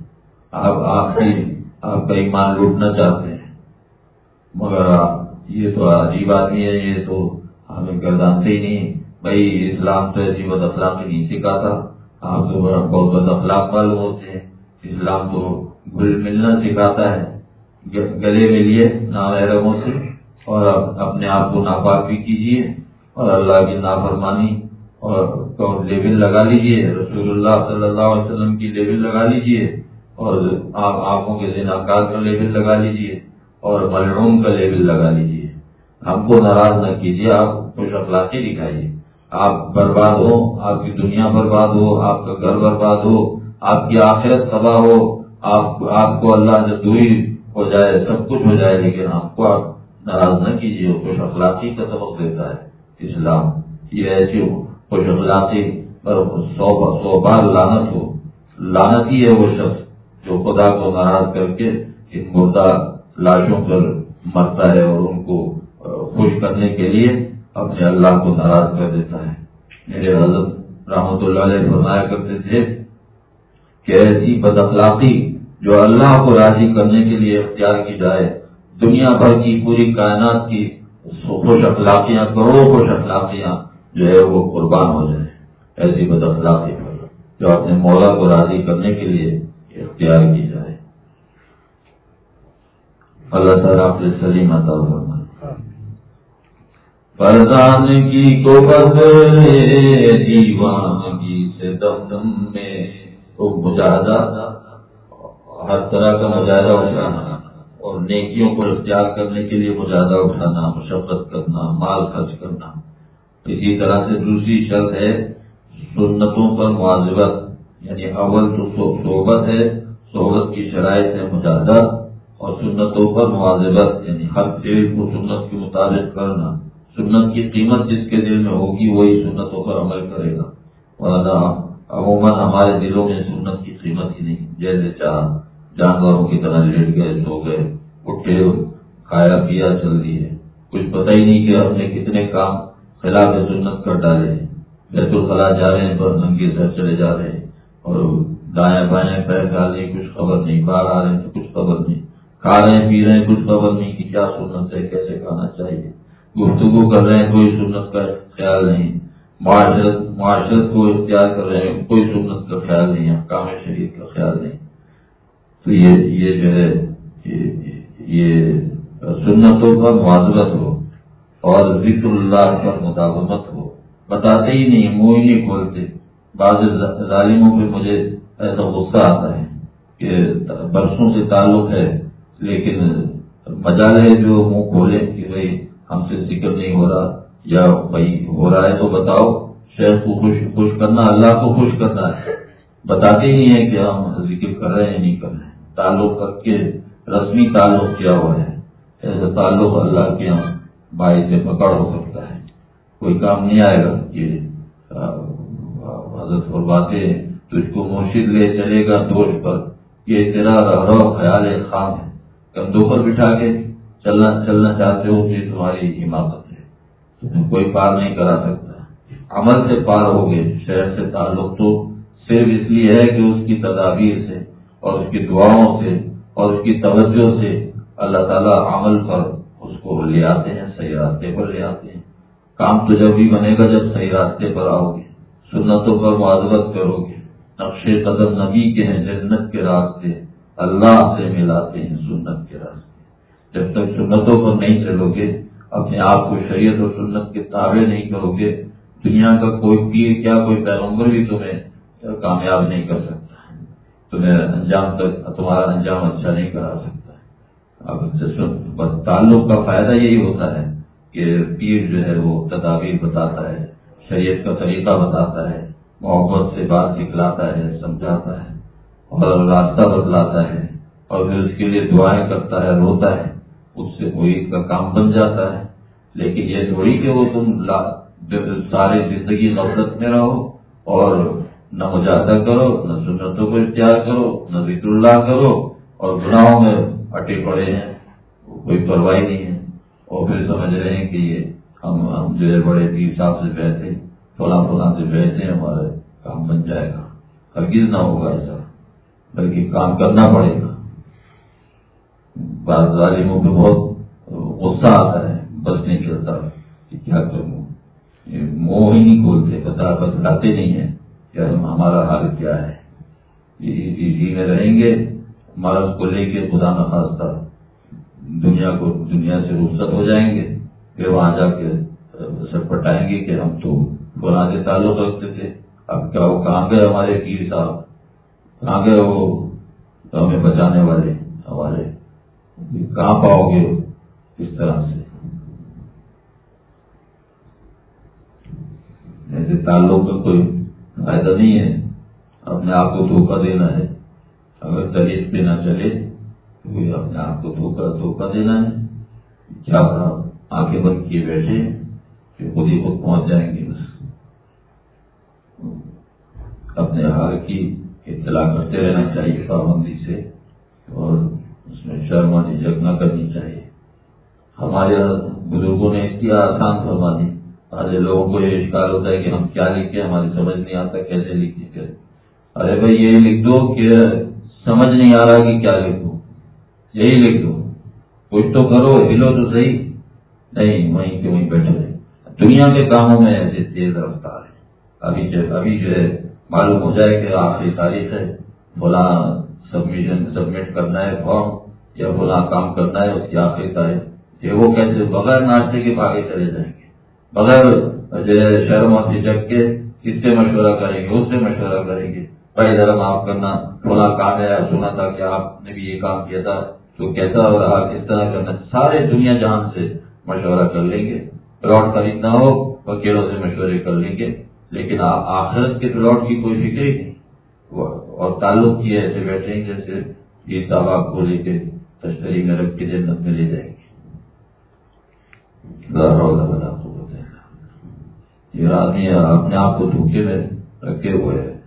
Speaker 1: آپ کا ایمان لوٹنا چاہتے ہیں، مگر یہ تو عجیب آدمی ہے، یہ تو ہمیں گردانتے ہی نہیں۔ بھائی اسلام تو ایسی بد اخلاقی نہیں سکھاتا، آپ تو بہت بد اخلاق معلوم ہوتے ہیں، اسلام تو گل ملنا سکھاتا ہے، گلے ملیے نامحرموں سے اور اپنے آپ کو ناپاک بھی کیجیے اور اللہ کی نافرمانی اور لیبل لگا لیجیے، رسول اللہ صلی اللہ علیہ وسلم کی لیبل لگا لیجیے اور آپ آنکھوں کے زناکار کا لیبل لگا لیجیے اور ملعون کا لیبل لگا لیجیے۔ ہم کو ناراض نہ کیجیے، آپ خوش اخلاقی دکھائیے، آپ برباد ہو، آپ کی دنیا برباد ہو، آپ کا گھر برباد ہو، آپ کی آخرت تباہ ہو، آپ کو اللہ سے دوری ہو جائے، سب کچھ ہو جائے، لیکن آپ کو آپ ناراض نہ کیجیے۔ خوش اخلاقی کا سبق دیتا ہے اسلام، یہ ایسی خوش اخلاقی پر 100 بار لعنت ہو، لعنت ہی ہے وہ شخص جو خدا کو ناراض کر کے ان مردہ لاشوں پر مرتا ہے اور ان کو خوش کرنے کے لیے اپنے اللہ کو ناراض کر دیتا ہے۔ میرے حضرت رحمت اللہ علیہ فرمایا کرتے تھے کہ ایسی بد اخلاقی جو اللہ کو راضی کرنے کے لیے اختیار کی جائے، دنیا بھر کی پوری کائنات کی خوش اخلاقیاں، کروڑوں خوش اخلاقیاں جو ہے وہ قربان ہو جائیں ایسی بد اخلاقی پر جو اپنے مولا کو راضی کرنے کے لیے اختیار کی جائے۔ اللہ تعالیٰ آپ نے سلیم عطا فرمائے۔ فرزانگی کو بدلے دیوانگی سے دم میں، تو مجاہدہ، ہر طرح کا مجاہدہ اٹھانا اور نیکیوں کو اختیار کرنے کے لیے مجاہدہ اٹھانا، مشقت کرنا، مال خرچ کرنا۔ اسی طرح سے دوسری شرط ہے سنتوں پر مواظبت، یعنی اول تو صحبت ہے، صحبت کی شرائط ہے مجاہدہ، اور سنتوں پر مواظبت یعنی ہر فعل کو سنت کے مطابق کرنا۔ سنت کی قیمت جس کے دل میں ہوگی وہی سنتوں پر عمل کرے گا، ورنہ عموماً ہمارے دلوں میں سنت کی قیمت ہی نہیں، جیسے چاہ جانوروں کی طرح لیٹ گئے، سو گئے، اٹھے، کھایا پیا چل دیے، کچھ پتہ ہی نہیں کہ ہم نے کتنے کام خلاف سنت کر ڈالے ہیں۔ بیت الخلاء جا رہے ہیں پر ننگے سر چلے جا رہے ہیں اور دائیں بائیں پیر ڈالے، کچھ خبر نہیں، باہر آ رہے ہیں تو کچھ خبر نہیں، کھا رہے ہیں پی رہے ہیں کچھ خبر نہیں کہ کیا سنت ہے کیسے کھانا چاہیے، گفتگو کر رہے ہیں کوئی سنت کا خیال نہیں، معاشرت کو اختیار کر رہے ہیں کوئی سنت کا خیال نہیں، احکام شریعت کا خیال نہیں۔ تو یہ جو ہے یہ سنتوں پر مواظبت ہو اور ذکر اللہ پر مداومت ہو، بتاتے ہی نہیں، منہ ہی نہیں کھولتے۔ بعض ظالموں پہ مجھے ایسا غصہ آتا ہے کہ برسوں سے تعلق ہے لیکن مجال ہے جو منہ کھولے کہ بھئی ہم سے ذکر نہیں ہو رہا، یا بھائی ہو رہا ہے تو بتاؤ، شیخ کو خوش کرنا اللہ کو خوش کرنا ہے، بتاتے ہی نہیں ہے کہ ہم ذکر کر رہے ہیں نہیں کر رہے ہیں، تعلق رکھ کے رسمی تعلق کیا ہوا ہے۔ ایسا تعلق اللہ کے یہاں باعث سے پکڑ ہو سکتا ہے، کوئی کام نہیں آئے گا۔ یہ حضرت فرماتے ہیں تجھ کو مرشد لے چلے گا دوش پر، یہ تیرا رہو خیال خام ہے، کندھوں پر بٹھا کے چلنا چاہتے ہو کہ تمہاری حماقت ہے، تمہیں کوئی پار نہیں کرا سکتا۔ عمل سے پار ہو گئے، شہر سے تعلق تو صرف اس لیے ہے کہ اس کی تدابیر سے اور اس کی دعاؤں سے اور اس کی توجہ سے اللہ تعالیٰ عمل پر اس کو لے آتے ہیں، صحیح راستے پر لے آتے ہیں۔ کام تو جب بھی بنے گا جب صحیح راستے پر آؤ گے، سنتوں پر مواظبت کرو گے۔ نقش قدم نبی کے ہیں جنت کے راستے، اللہ سے ملاتے ہیں سنت کے راستے۔ جب تک سنتوں پر نہیں چلو گے، اپنے آپ کو شریعت اور سنت کے تابع نہیں کرو گے، دنیا کا کوئی پیر کیا کوئی پیغمبر بھی تمہیں کامیاب نہیں کر سکتا، تمہارا انجام اچھا نہیں کرا سکتا۔ اب تعلق کا فائدہ یہی ہوتا ہے کہ پیر جو ہے وہ تدابیر بتاتا ہے، شریعت کا طریقہ بتاتا ہے، محبت سے بات سکھلاتا ہے، سمجھاتا ہے اور راستہ بتلاتا ہے، اور پھر اس کے لیے دعائیں کرتا ہے، روتا ہے، اس سے مرید کا کام بن جاتا ہے۔ لیکن یہ تھوڑی کہ وہ تم ساری زندگی غفلت میں رہو اور نہ مجاہدہ کرو، نہ سنتوں کو اختیار کرو، نہ ذکر اللہ کرو، اور گناہوں میں اٹے پڑے ہیں، کوئی پرواہ نہیں ہے، اور پھر سمجھ رہے ہیں کہ یہ ہم جو ہے بڑے پیر صاحب سے بیٹھے فلاں سے بیٹھے ہمارا کام بن جائے گا۔ ہرگز نہ ہوگا ایسا، بلکہ کام کرنا پڑے گا۔ بعض ظالموں پہ بہت غصہ آتا ہے، بس نہیں چلتا کہ کیا کروں، منہ ہی نہیں کھولتے، بتاتے نہیں ہیں کہ ہمارا حال کیا ہے۔ اسی میں رہیں گے، مرض کو لے کے خدا نخواستہ دنیا سے رخصت ہو جائیں گے، پھر وہاں جا کے سر پٹائیں گے کہ ہم تو فلاں سے تعلق رکھتے تھے، اب کیا وہ کہاں گئے ہمارے پیر صاحب، کہاں گئے وہ ہمیں بچانے والے، ہمارے کہاں پاؤ گے اس طرح سے؟ ایسے تعلق کا کوئی فائدہ نہیں ہے، اپنے آپ کو دھوکہ دینا ہے۔ اگر طریق پہ نہ چلے تو اپنے آپ کو دھوکہ دینا ہے۔ کیا آنکھیں بند کیے بیٹھے کہ خود ہی خود پہنچ جائیں گے، بس اپنے حال کی اطلاع کرتے رہنا چاہیے پابندی سے، اور اس میں شرم و جھجک نہ کرنی چاہیے۔ ہمارے بزرگوں نے اس کی آسان فرما دی۔ آج لوگوں کو یہ اشکال ہوتا ہے کہ ہم کیا لکھیں، ہماری سمجھ نہیں آتا کیسے لکھیں پھر۔ ارے بھائی یہ لکھ دو کہ سمجھ نہیں آ رہا کہ کیا لکھوں، یہی لکھ دو، کچھ تو کرو، ہلو تو صحیح، نہیں وہیں کے وہیں بیٹھے رہے۔ دنیا کے کاموں میں ایسے تیز رفتار ہے، ابھی جو ہے معلوم ہو جائے کہ آخری تاریخ ہے، فلاں سبمٹ کرنا ہے فارم، یا فلاں کام کرنا ہے، اس کی آخری تاریخ، یہ وہ کیسے بغیر ناشتے کے بھاگے چلے جائیں گے، بغیر جو ہے شرم و جھجک کے کس سے مشورہ کریں گے، اس سے مشورہ کریں گے، بھائی ذرا معاف کرنا، فلاں کام ہے، سنا تھا کہ آپ نے بھی یہ کام کیا تھا تو کیسا ہو رہا، کس طرح کرنا، سارے دنیا جہان سے مشورہ کر لیں گے۔ پلاٹ خریدنا ہو وکیلوں سے مشورے کر لیں گے، لیکن آخرت کے پلاٹ کی کوئی فکر ہی نہیں، اور تعلق کی ایسے بیٹھے ہیں جیسے یہ صاحب آپ کو لے کے تشتری میں رکھ کے جنت میں لے جائیں گے۔ یہ آدمی اپنے آپ کو دھوکے میں رکھے ہوئے ہے۔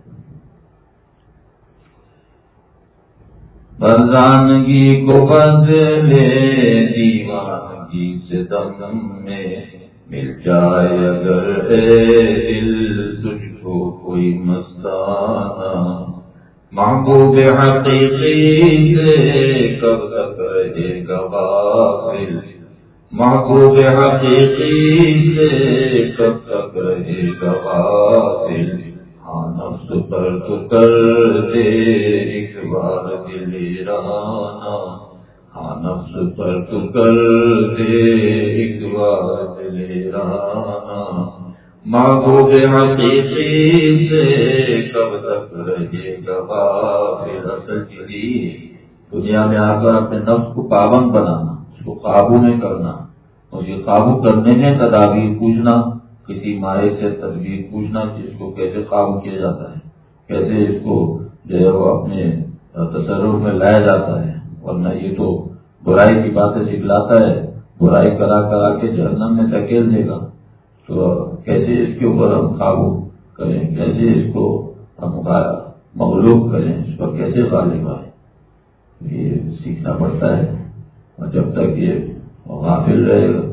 Speaker 1: برزانگی کو بدلے دیوانگی سے دم میں مل جائے اگر اے دل تجھ کو کوئی مستانہ، محبوب حقیقی سے کب تک رہے گا غافل، محبوب حقیقی سے کب تک رہے گا غافل، ہاں نفس پر تو کر دے ایک بار دلیرانہ، ہاں نفس پر تو کر دے ایک بار دلیرانہ، محبوب حقیقی سے کب تک رہے گا غافل۔ اصل چیز دنیا میں آ کر اپنے نفس کو پابند بنانا، اس کو قابو میں کرنا، اور یہ قابو کرنے میں تدابیر پوچھنا، کسی ماہر سے تدبیر پوچھنا کہ اس کو کیسے قابو کیا جاتا ہے، کیسے اس کو جو ہے وہ اپنے تصرف میں لایا جاتا ہے، ورنہ یہ تو برائی کی باتیں سکھلاتا ہے، برائی کرا کرا کے جہنم میں دھکیل دے گا۔ تو کیسے اس کے اوپر ہم قابو کریں، کیسے اس کو ہم مغلوب کریں، اس پر کیسے غالب آئیں، یہ سیکھنا پڑتا ہے۔ اور جب تک یہ غافل رہے گا،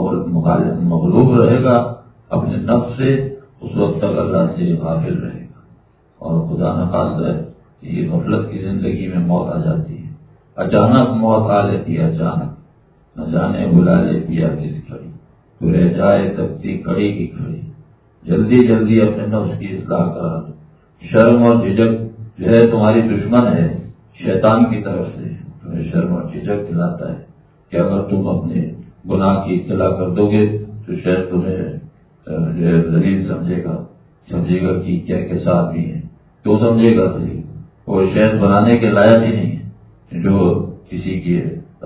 Speaker 1: مغلوب رہے گا اپنے نفس سے، اس وقت تک اللہ سے غافل رہے گا۔ اور خدا نخواستہ ہے یہ غفلت کی زندگی میں موت آ جاتی ہے، اچانک موت آ لیتی ہے، اچانک نہ جانے بلا لیتی ہے کس کھڑی، تو رہ جائے تکتی کھڑی کی کھڑی۔ جلدی جلدی اپنے نفس کی اصلاح کرا دو۔ شرم اور جھجک جو ہے تمہاری دشمن ہے، شیطان کی طرف سے تمہیں شرم اور جھجک دلاتا ہے کہ اگر تم اپنے گناہ کی اطلاع کر دو گے تو شاید تمہیں ذلیل سمجھے گا کہ کیا کیسا آدمی ہے، تو سمجھے گا ذلیل، وہ شاید بنانے کے لائق ہی نہیں ہے۔ جو کسی کے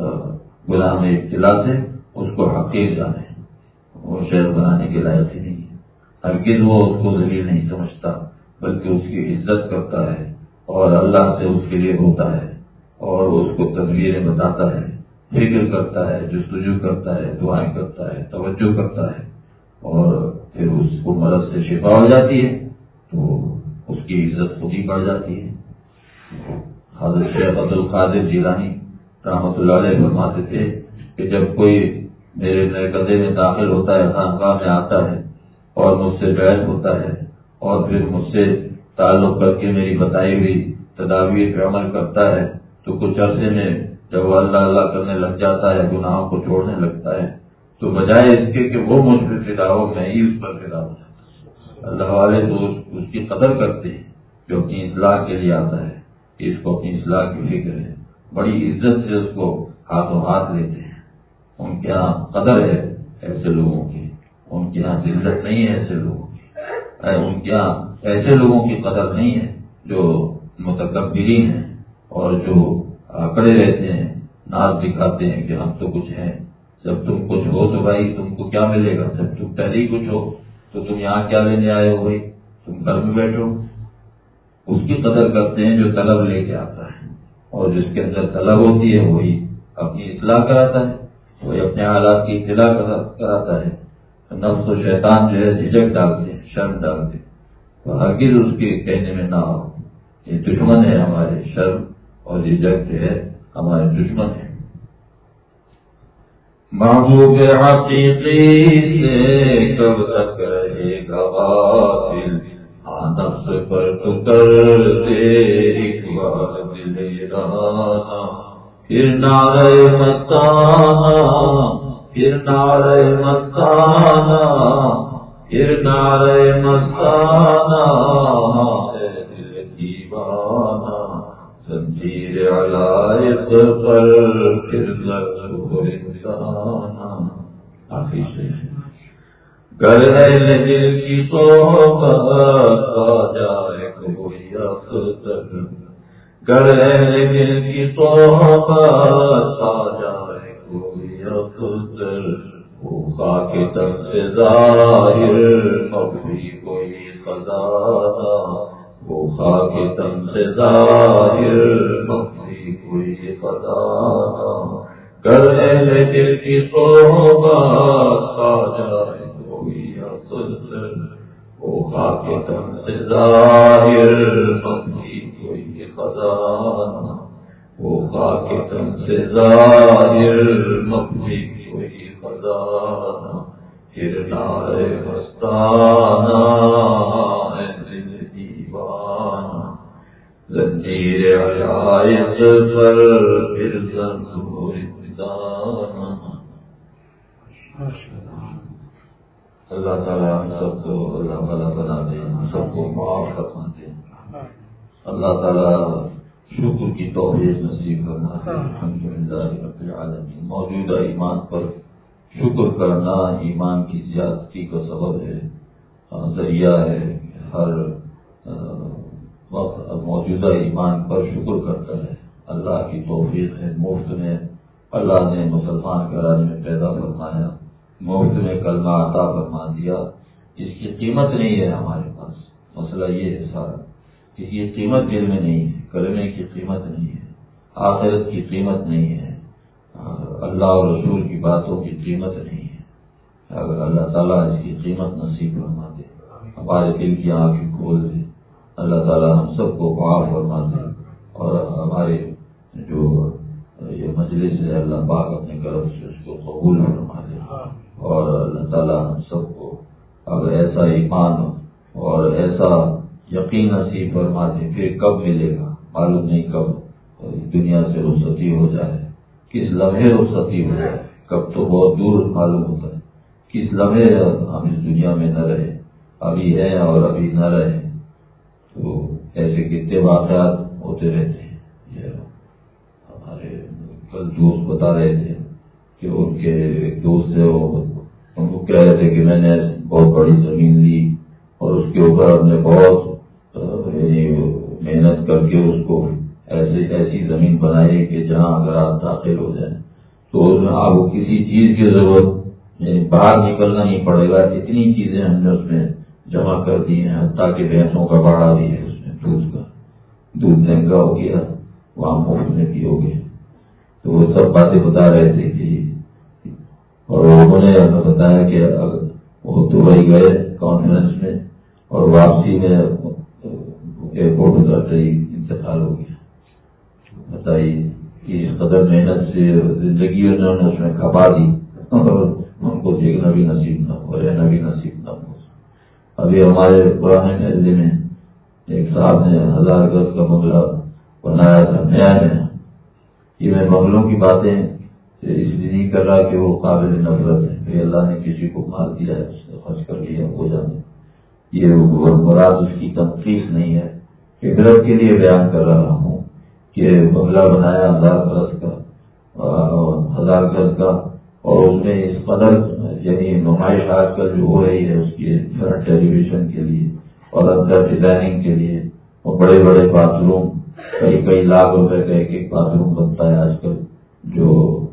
Speaker 1: گناہ میں ابتلا سے اس کو حقیر جانے، وہ شاید بنانے کے لائق ہی نہیں ہے، ہرگز وہ اس کو ذلیل نہیں سمجھتا، بلکہ اس کی عزت کرتا ہے اور اللہ سے اس کے لیے ہوتا ہے، اور اس کو تدبیریں بتاتا ہے، فکر کرتا ہے، جستجو کرتا ہے، دعائیں کرتا ہے، توجہ کرتا ہے، اور پھر اس کو مرض سے شفا ہو جاتی ہے تو اس کی عزت خود ہی بڑھ جاتی ہے۔ حضرت شیخ عبد القادر جیلانی رحمۃ اللہ علیہ فرماتے تھے کہ جب کوئی میرے مرکزے میں داخل ہوتا ہے، خانقاہ میں آتا ہے اور مجھ سے بیعت ہوتا ہے اور پھر مجھ سے تعلق کر کے میری بتائی ہوئی تدابیر پہ عمل کرتا ہے، تو کچھ عرصے میں جب وہ اللہ اللہ کرنے لگ جاتا ہے، گناہوں کو چھوڑنے لگتا ہے، تو بجائے اس کے کہ وہ مجھ پہ فدا ہو، میں ہی اس پر فدا ہوں۔ اللہ والے تو اس کی قدر کرتے ہیں جو اپنی اصلاح کے لیے آتا ہے، اس کو اپنی اصلاح کی فکر ہے، بڑی عزت سے اس کو ہاتھوں ہاتھ لیتے ہیں۔ ان کے ہاں قدر ہے ایسے لوگوں کی، ان کے ہاں ذلت نہیں ہے ایسے لوگوں کی، ان کے ہاں ایسے لوگوں کی قدر نہیں ہے جو متکبرین ہیں اور جو آکڑے رہتے ہیں، ناز دکھاتے ہیں کہ ہم تو کچھ ہیں، جب تم کچھ ہو تو بھائی تم کو کیا ملے گا، جب تم پہلے ہی کچھ ہو تو تم یہاں کیا لینے آئے ہو بھائی، تم گھر میں بیٹھو۔ اس کی قدر کرتے ہیں جو طلب لے کے آتا ہے، اور جس کے اندر طلب ہوتی ہے وہی اپنی اصلاح کراتا ہے، وہی اپنے حالات کی اطلاع کراتا ہے۔ نفس و شیطان جو ہے جھجک ڈالتے ہیں، شرم ڈالتے ہیں، تو ہرگز اس کے کہنے میں نہ آؤ، یہ دشمن ہے ہمارے، شرم اور جھجک جو ہے ہمارے دشمن ہے۔ محبوب حقیقی سے کب تک رہے گا غافل، نفس پر تو کر دے ایک بار دلیرانہ، پھر نعرہ مستانہ، پھر نعرہ مستانہ، پھر نعرہ مستانہ، اے دل دیوانہ، زنجیر علائق پر پھر ضرور انسانہ۔ آخری شعر، گر اہل دل کی صحبت آ جائے کوئی اختر، گر اہل دل کی صحبت آ جائے کوئی اختر، وہ خاک تن سے ظاہر مخفی کوئی خزانہ، وہ خاک تن سے ظاہر مخفی کوئی خزانہ، گر اہل دل کی صحبت آ جائے وہ خاک تن سے ظاہر مخفی کوئی خزانہ، وہ خاک تن سے ظاہر مخفی کوئی خزانہ، پھر نعرہ مستانہ، اے دل دیوانہ، زنجیر عائد پر پھر ضرور دانا. اللہ تعالیٰ ہم سب کو اللہ والا بنا دے، ہم سب کو معاف فرما دے. اللہ تعالیٰ شکر کی توفیق نصیب کرنا ہے. الحمدللہ رب العالمین. موجودہ ایمان پر شکر کرنا ایمان کی زیادتی کا سبب ہے، ذریعہ ہے. ہر وقت موجودہ ایمان پر شکر کرتا ہے. اللہ کی توفیق ہے. مفت میں اللہ نے مسلمان گھرانے میں پیدا فرمایا، مفت میں کلمہ عطا فرما دیا. اس کی قیمت نہیں ہے ہمارے پاس. مسئلہ یہ ہے سارا، اس کی قیمت دل میں نہیں ہے. کلمے کی قیمت نہیں ہے، آخرت کی قیمت نہیں ہے، اللہ اور رسول کی باتوں کی قیمت نہیں ہے. اگر اللہ تعالیٰ اس کی قیمت نصیب فرما دے، ہمارے دل کی آنکھیں کھول دے، اللہ تعالیٰ ہم سب کو معاف فرما دے. اور ہمارے جو یہ مجلس ہے اللہ پاک اپنے کرم سے اس کو قبول فرما دے. اور اللہ تعالیٰ ہم سب کو اگر ایسا ایمان اور ایسا یقین نصیب فرما دے. پھر کب ملے گا معلوم نہیں، کب دنیا سے رخصتی ہو جائے، کس لمحے رخصتی ہو جائے، کب تو بہت دور معلوم ہوتا ہے. کس لمحے ہم اس دنیا میں نہ رہے، ابھی ہے اور ابھی نہ رہے. تو ایسے کتنے واقعات ہوتے رہتے ہیں. یہ ہمارے کل دوست بتا رہے تھے کہ ان کے ایک دوست ہے، وہ ان کو کہہ رہے تھے کہ میں نے بہت بڑی زمین لی اور اس کے اوپر ہم نے بہت محنت کر کے اس کو ایسی زمین بنائی کہ جہاں اگر آپ داخل ہو جائیں تو اس میں آپ کو کسی چیز کی ضرورت یعنی باہر نکلنا نہیں پڑے گا. اتنی چیزیں ہم نے اس میں جمع کر دی ہیں، حتیٰ کہ بھینسوں کا بڑھا بھی ہے اس میں. دودھ مہنگا ہو گیا، وہاں مفت میں پیو گے. تو وہ سب باتیں بتا رہے تھے کہ اور انہوں نے ہمیں بتایا کہ وہ دبئی گئے کانفرنس میں اور واپسی میں ایئرپورٹ اترتے ہی انتقال ہو گیا. بتائیے کہ اس قدر محنت سے زندگی انہوں نے اس میں کھپا دی اور ان کو دیکھنا بھی نصیب نہ ہو، رہنا بھی نصیب نہ ہو. ابھی ہمارے پرانے محلے میں ایک صاحب نے 1000 گز کا بنگلہ بنایا تھا، نیا نیا. یہ میں بنگلوں کی باتیں اس لیے نہیں کر رہا کہ وہ قابل نفرت ہے کہ اللہ نے کسی کو مار دیا ہے، اس نے خرچ کر لیا ہو جانے. یہ مراد اس کی تنقید نہیں ہے، عبرت کے لیے بیان کر رہا ہوں کہ بنگلہ بنایا 1000 گز کا 1000 گز کا، اور اس میں اس قدر یعنی نمائش آج کل جو ہو رہی ہے اس کی ٹیلی ویژن کے لیے اور اندر ڈیزائننگ کے لیے، اور بڑے بڑے باتھ روم کئی لاکھ روپے کا ایک باتھ روم بنتا ہے آج کل، جو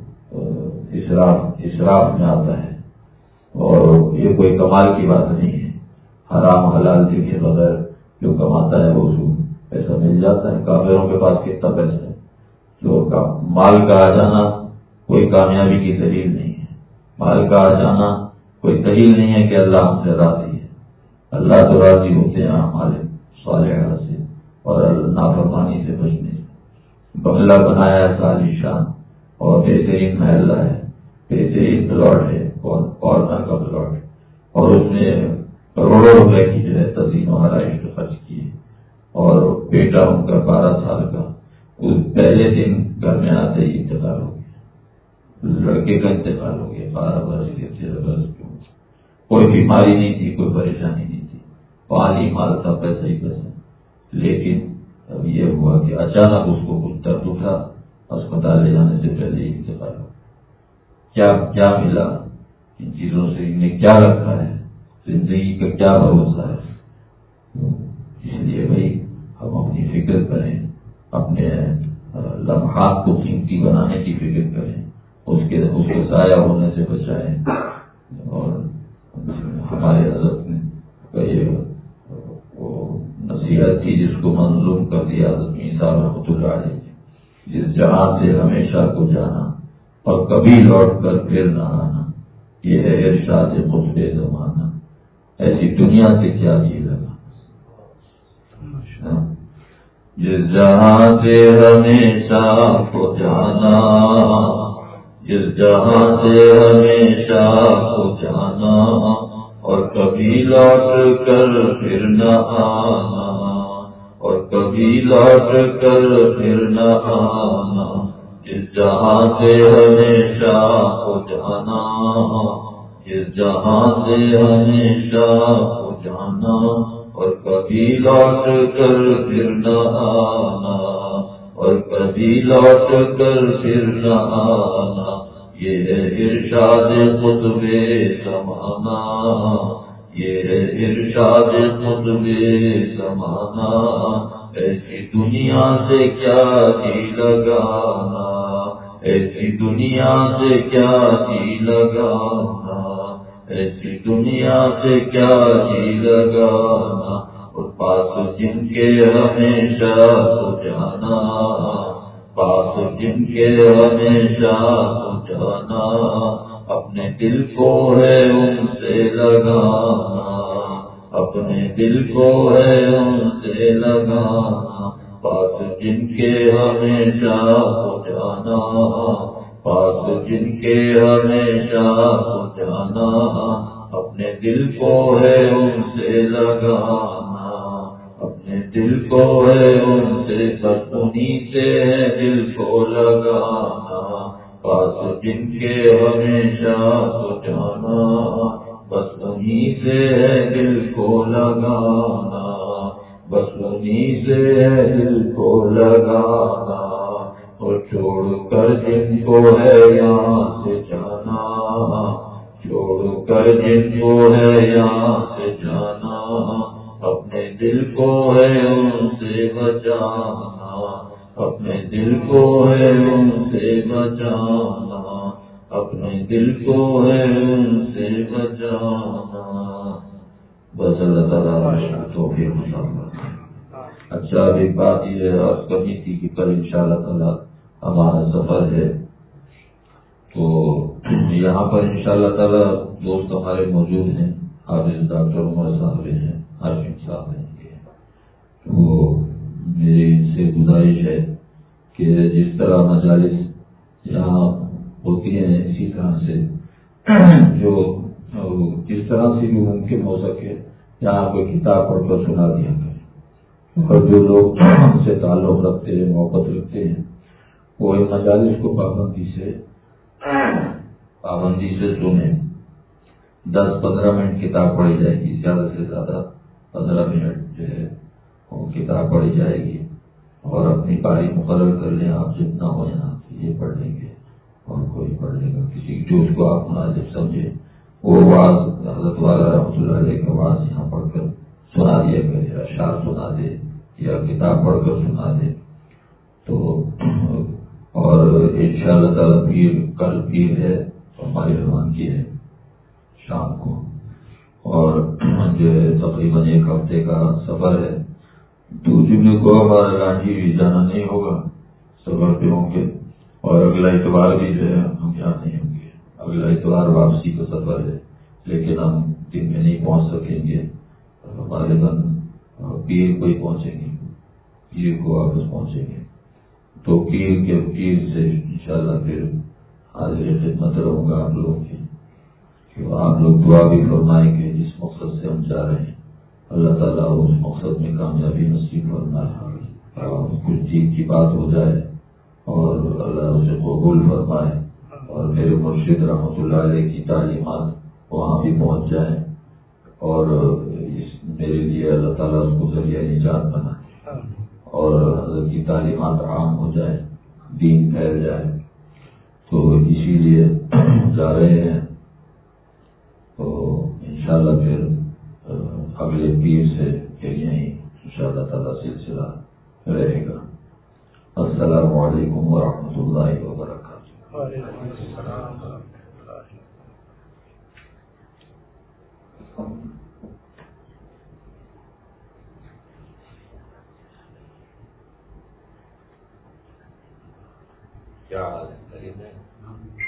Speaker 1: اسراف میں آتا ہے. اور یہ کوئی کمال کی بات نہیں ہے. حرام حلال دیکھے بغیر جو کماتا ہے وہ پیسہ مل جاتا ہے. کافروں کے پاس کتنا پیسہ ہے. تو مال کا آ جانا کوئی کامیابی کی دلیل نہیں ہے. مال کا آ جانا کوئی دلیل نہیں ہے کہ اللہ ہم سے راضی ہے. اللہ تو راضی ہوتے ہیں ہمارے صالحہ سے اور نافرمانی سے بچنے سے. بنگلہ بنایا ہے عالیشان اور بہترین محلہ ہے، بہترین پلاٹ ہے، کارنر کا پلاٹ، اور اس میں کروڑوں روپے کی جو ہے تزئین و آرائش خرچ کی. اور بیٹا ان کا 12 سال کا اس پہلے دن گھر میں آتے ہی انتقال ہو گیا. لڑکے کا انتقال ہو گیا 12 برس کے 13 برس کے. کوئی بیماری نہیں تھی، کوئی پریشانی نہیں تھی، پانی مال تھا، پیسہ ہی پیسہ. لیکن اب یہ ہوا کہ اچانک اس کو کچھ درد اٹھا، اسپتال لے جانے سے پہلے ہی انتقال ہو. کیا ملا ان چیزوں سے؟ انہیں کیا رکھا ہے؟ زندگی کا کیا بھروسہ ہے؟ اس لیے بھائی ہم اپنی فکر کریں، اپنے لمحات کو قیمتی بنانے کی فکر کریں، اس کے ضائع ہونے سے بچائیں. اور ہمارے حضرت نے وہ نصیحت تھی جس کو منظوم کر دیا حضرت عیسیٰ رحمۃ اللہ علیہ نے، جس جہاں سے ہمیشہ کو جانا اور کبھی لوٹ کر پھر نہ آنا، یہ ہے ارشاد قطب زمانہ. ایسی دنیا سے کیا جی لگا. جس جہاں سے ہمیشہ کو جانا، جس جہاں سے ہمیشہ کو جانا اور کبھی لوٹ کر پھر نہ آنا، اور کبھی لوٹ کر پھر نہ آنا، جس جہاں سے ہمیشہ ہو جانا، جس جہاں سے ہمیشہ ہو جانا، اور کبھی لوٹ کر پھر نہ آنا، اور کبھی لوٹ کر پھر نہ آنا، یہ ہے ارشاد قطب زمانہ، یہ ہے ارشاد قطب زمانہ، ایسی دنیا سے کیا جی لگانا، ایسی دنیا سے کیا جی لگانا، ایسی دنیا سے کیا جی لگانا، اور پاس جن کے ہمیشہ ہو جانا، پاس جن کے ہمیشہ ہو جانا، اپنے دل کو ہے ان سے لگانا، اپنے دل کو ہے ان سے لگانا، پاس جن کے ہمیشہ ہو جانا، پاس جن کے ہمیشہ ہو جانا، اپنے دل کو ہے ان سے لگانا، اپنے دل کو ہے ان سے، بس انہیں سے ہے دل کو لگانا، پاس جن کے ہمیشہ ہو جانا، بس انہیں سے ہے دل کو لگانا، بس انہیں سے ہے دل کو لگانا، اور چھوڑ کر جن کو ہے یہاں سے جانا، چھوڑ کر جن کو ہے یہاں سے جانا، اپنے دل کو ہے ان سے بچانا، اپنے دل کو ہے ان سے بچانا، اپنے دل کو ہے ان سے بچانا، بس اللہ تعالیٰ توفیق عطا فرمائے۔ اچھا ایک بات یہ عرض کرنی تھی کہ کل انشاءاللہ تعالیٰ ہمارا سفر ہے، تو یہاں پر انشاءاللہ تعالیٰ دوست ہمارے موجود ہیں، حافظ ڈاکٹر عمر صاحب ہیں، ہاشم صاحب ہیں، تو میری ان سے گزارش ہے کہ جس طرح مجالس یہاں ہوتی ہیں اسی طرح سے جو جس طرح سے بھی ممکن ہو سکے یہاں کوئی کتاب پڑھ کر سنا دیا کریں، اور جو لوگ ان سے تعلق رکھتے ہیں، محبت رکھتے ہیں، وہ ان مجالس کو پابندی سے سنیں۔ 10-15 منٹ کتاب پڑھی جائے گی، زیادہ سے زیادہ 15 منٹ جو ہے وہ کتاب پڑھی جائے گی، اور اپنی پاری مقرر کر لیں، آپ جتنا ہو یہاں یہ پڑھ لیں گے اور کوئی پڑھ لے گا، کسی جو اس کو آپ مناسب سمجھے وہ واعظ حضرت والا رحمۃ اللہ علیہ کا واعظ یہاں پڑھ کر سنا دیا کرے، اشعار سنا دے یا کتاب پڑھ کر سنا دے، تو اور انشاءاللہ تعالیٰ کل پیر ہے ہمارے رحمان کی ہے شام کو، اور جو ہے تقریباً 1 ہفتے کا سفر ہے، تو جمعے کو ہمارا رانچی بھی جانا نہیں ہوگا، سفر پہ ہوں گے، اور اگلا اتوار بھی جو ہے ہم یہاں نہیں ہوں گے، اگلا اتوار واپسی کا سفر ہے، لیکن ہم دن میں نہیں پہنچ سکیں گے، غالباً پیر کو ہی پہنچیں گے، پیر کو واپس پہنچیں گے، تو پیر سے انشاءاللہ پھر حاضر خدمت رہوں گا آپ لوگوں کی، کہ آپ لوگ دعا بھی فرمائیں کہ جس مقصد سے ہم جا رہے ہیں اللہ تعالیٰ اس مقصد میں کامیابی نصیب فرمائے، کچھ چیز کی بات ہو جائے اور اللہ اسے قبول فرمائے، اور میرے مرشد رحمۃ اللہ علیہ کی تعلیمات وہاں بھی پہنچ جائیں، اور میرے لیے اللہ تعالیٰ اس کو ذریعہ نجات بنائے، اور حضرت کی تعلیمات عام ہو جائے، دین پھیل جائے، تو اسی لیے جا رہے ہیں، تو انشاءاللہ پھر اگلے پیر سے پھر یہیں انشاءاللہ تعالیٰ سلسلہ رہے گا۔ السلام علیکم ورحمۃ اللہ وبرکاتہ۔
Speaker 2: وعلیکم السلام ورحمۃ اللہ۔
Speaker 1: کیا حال ہے؟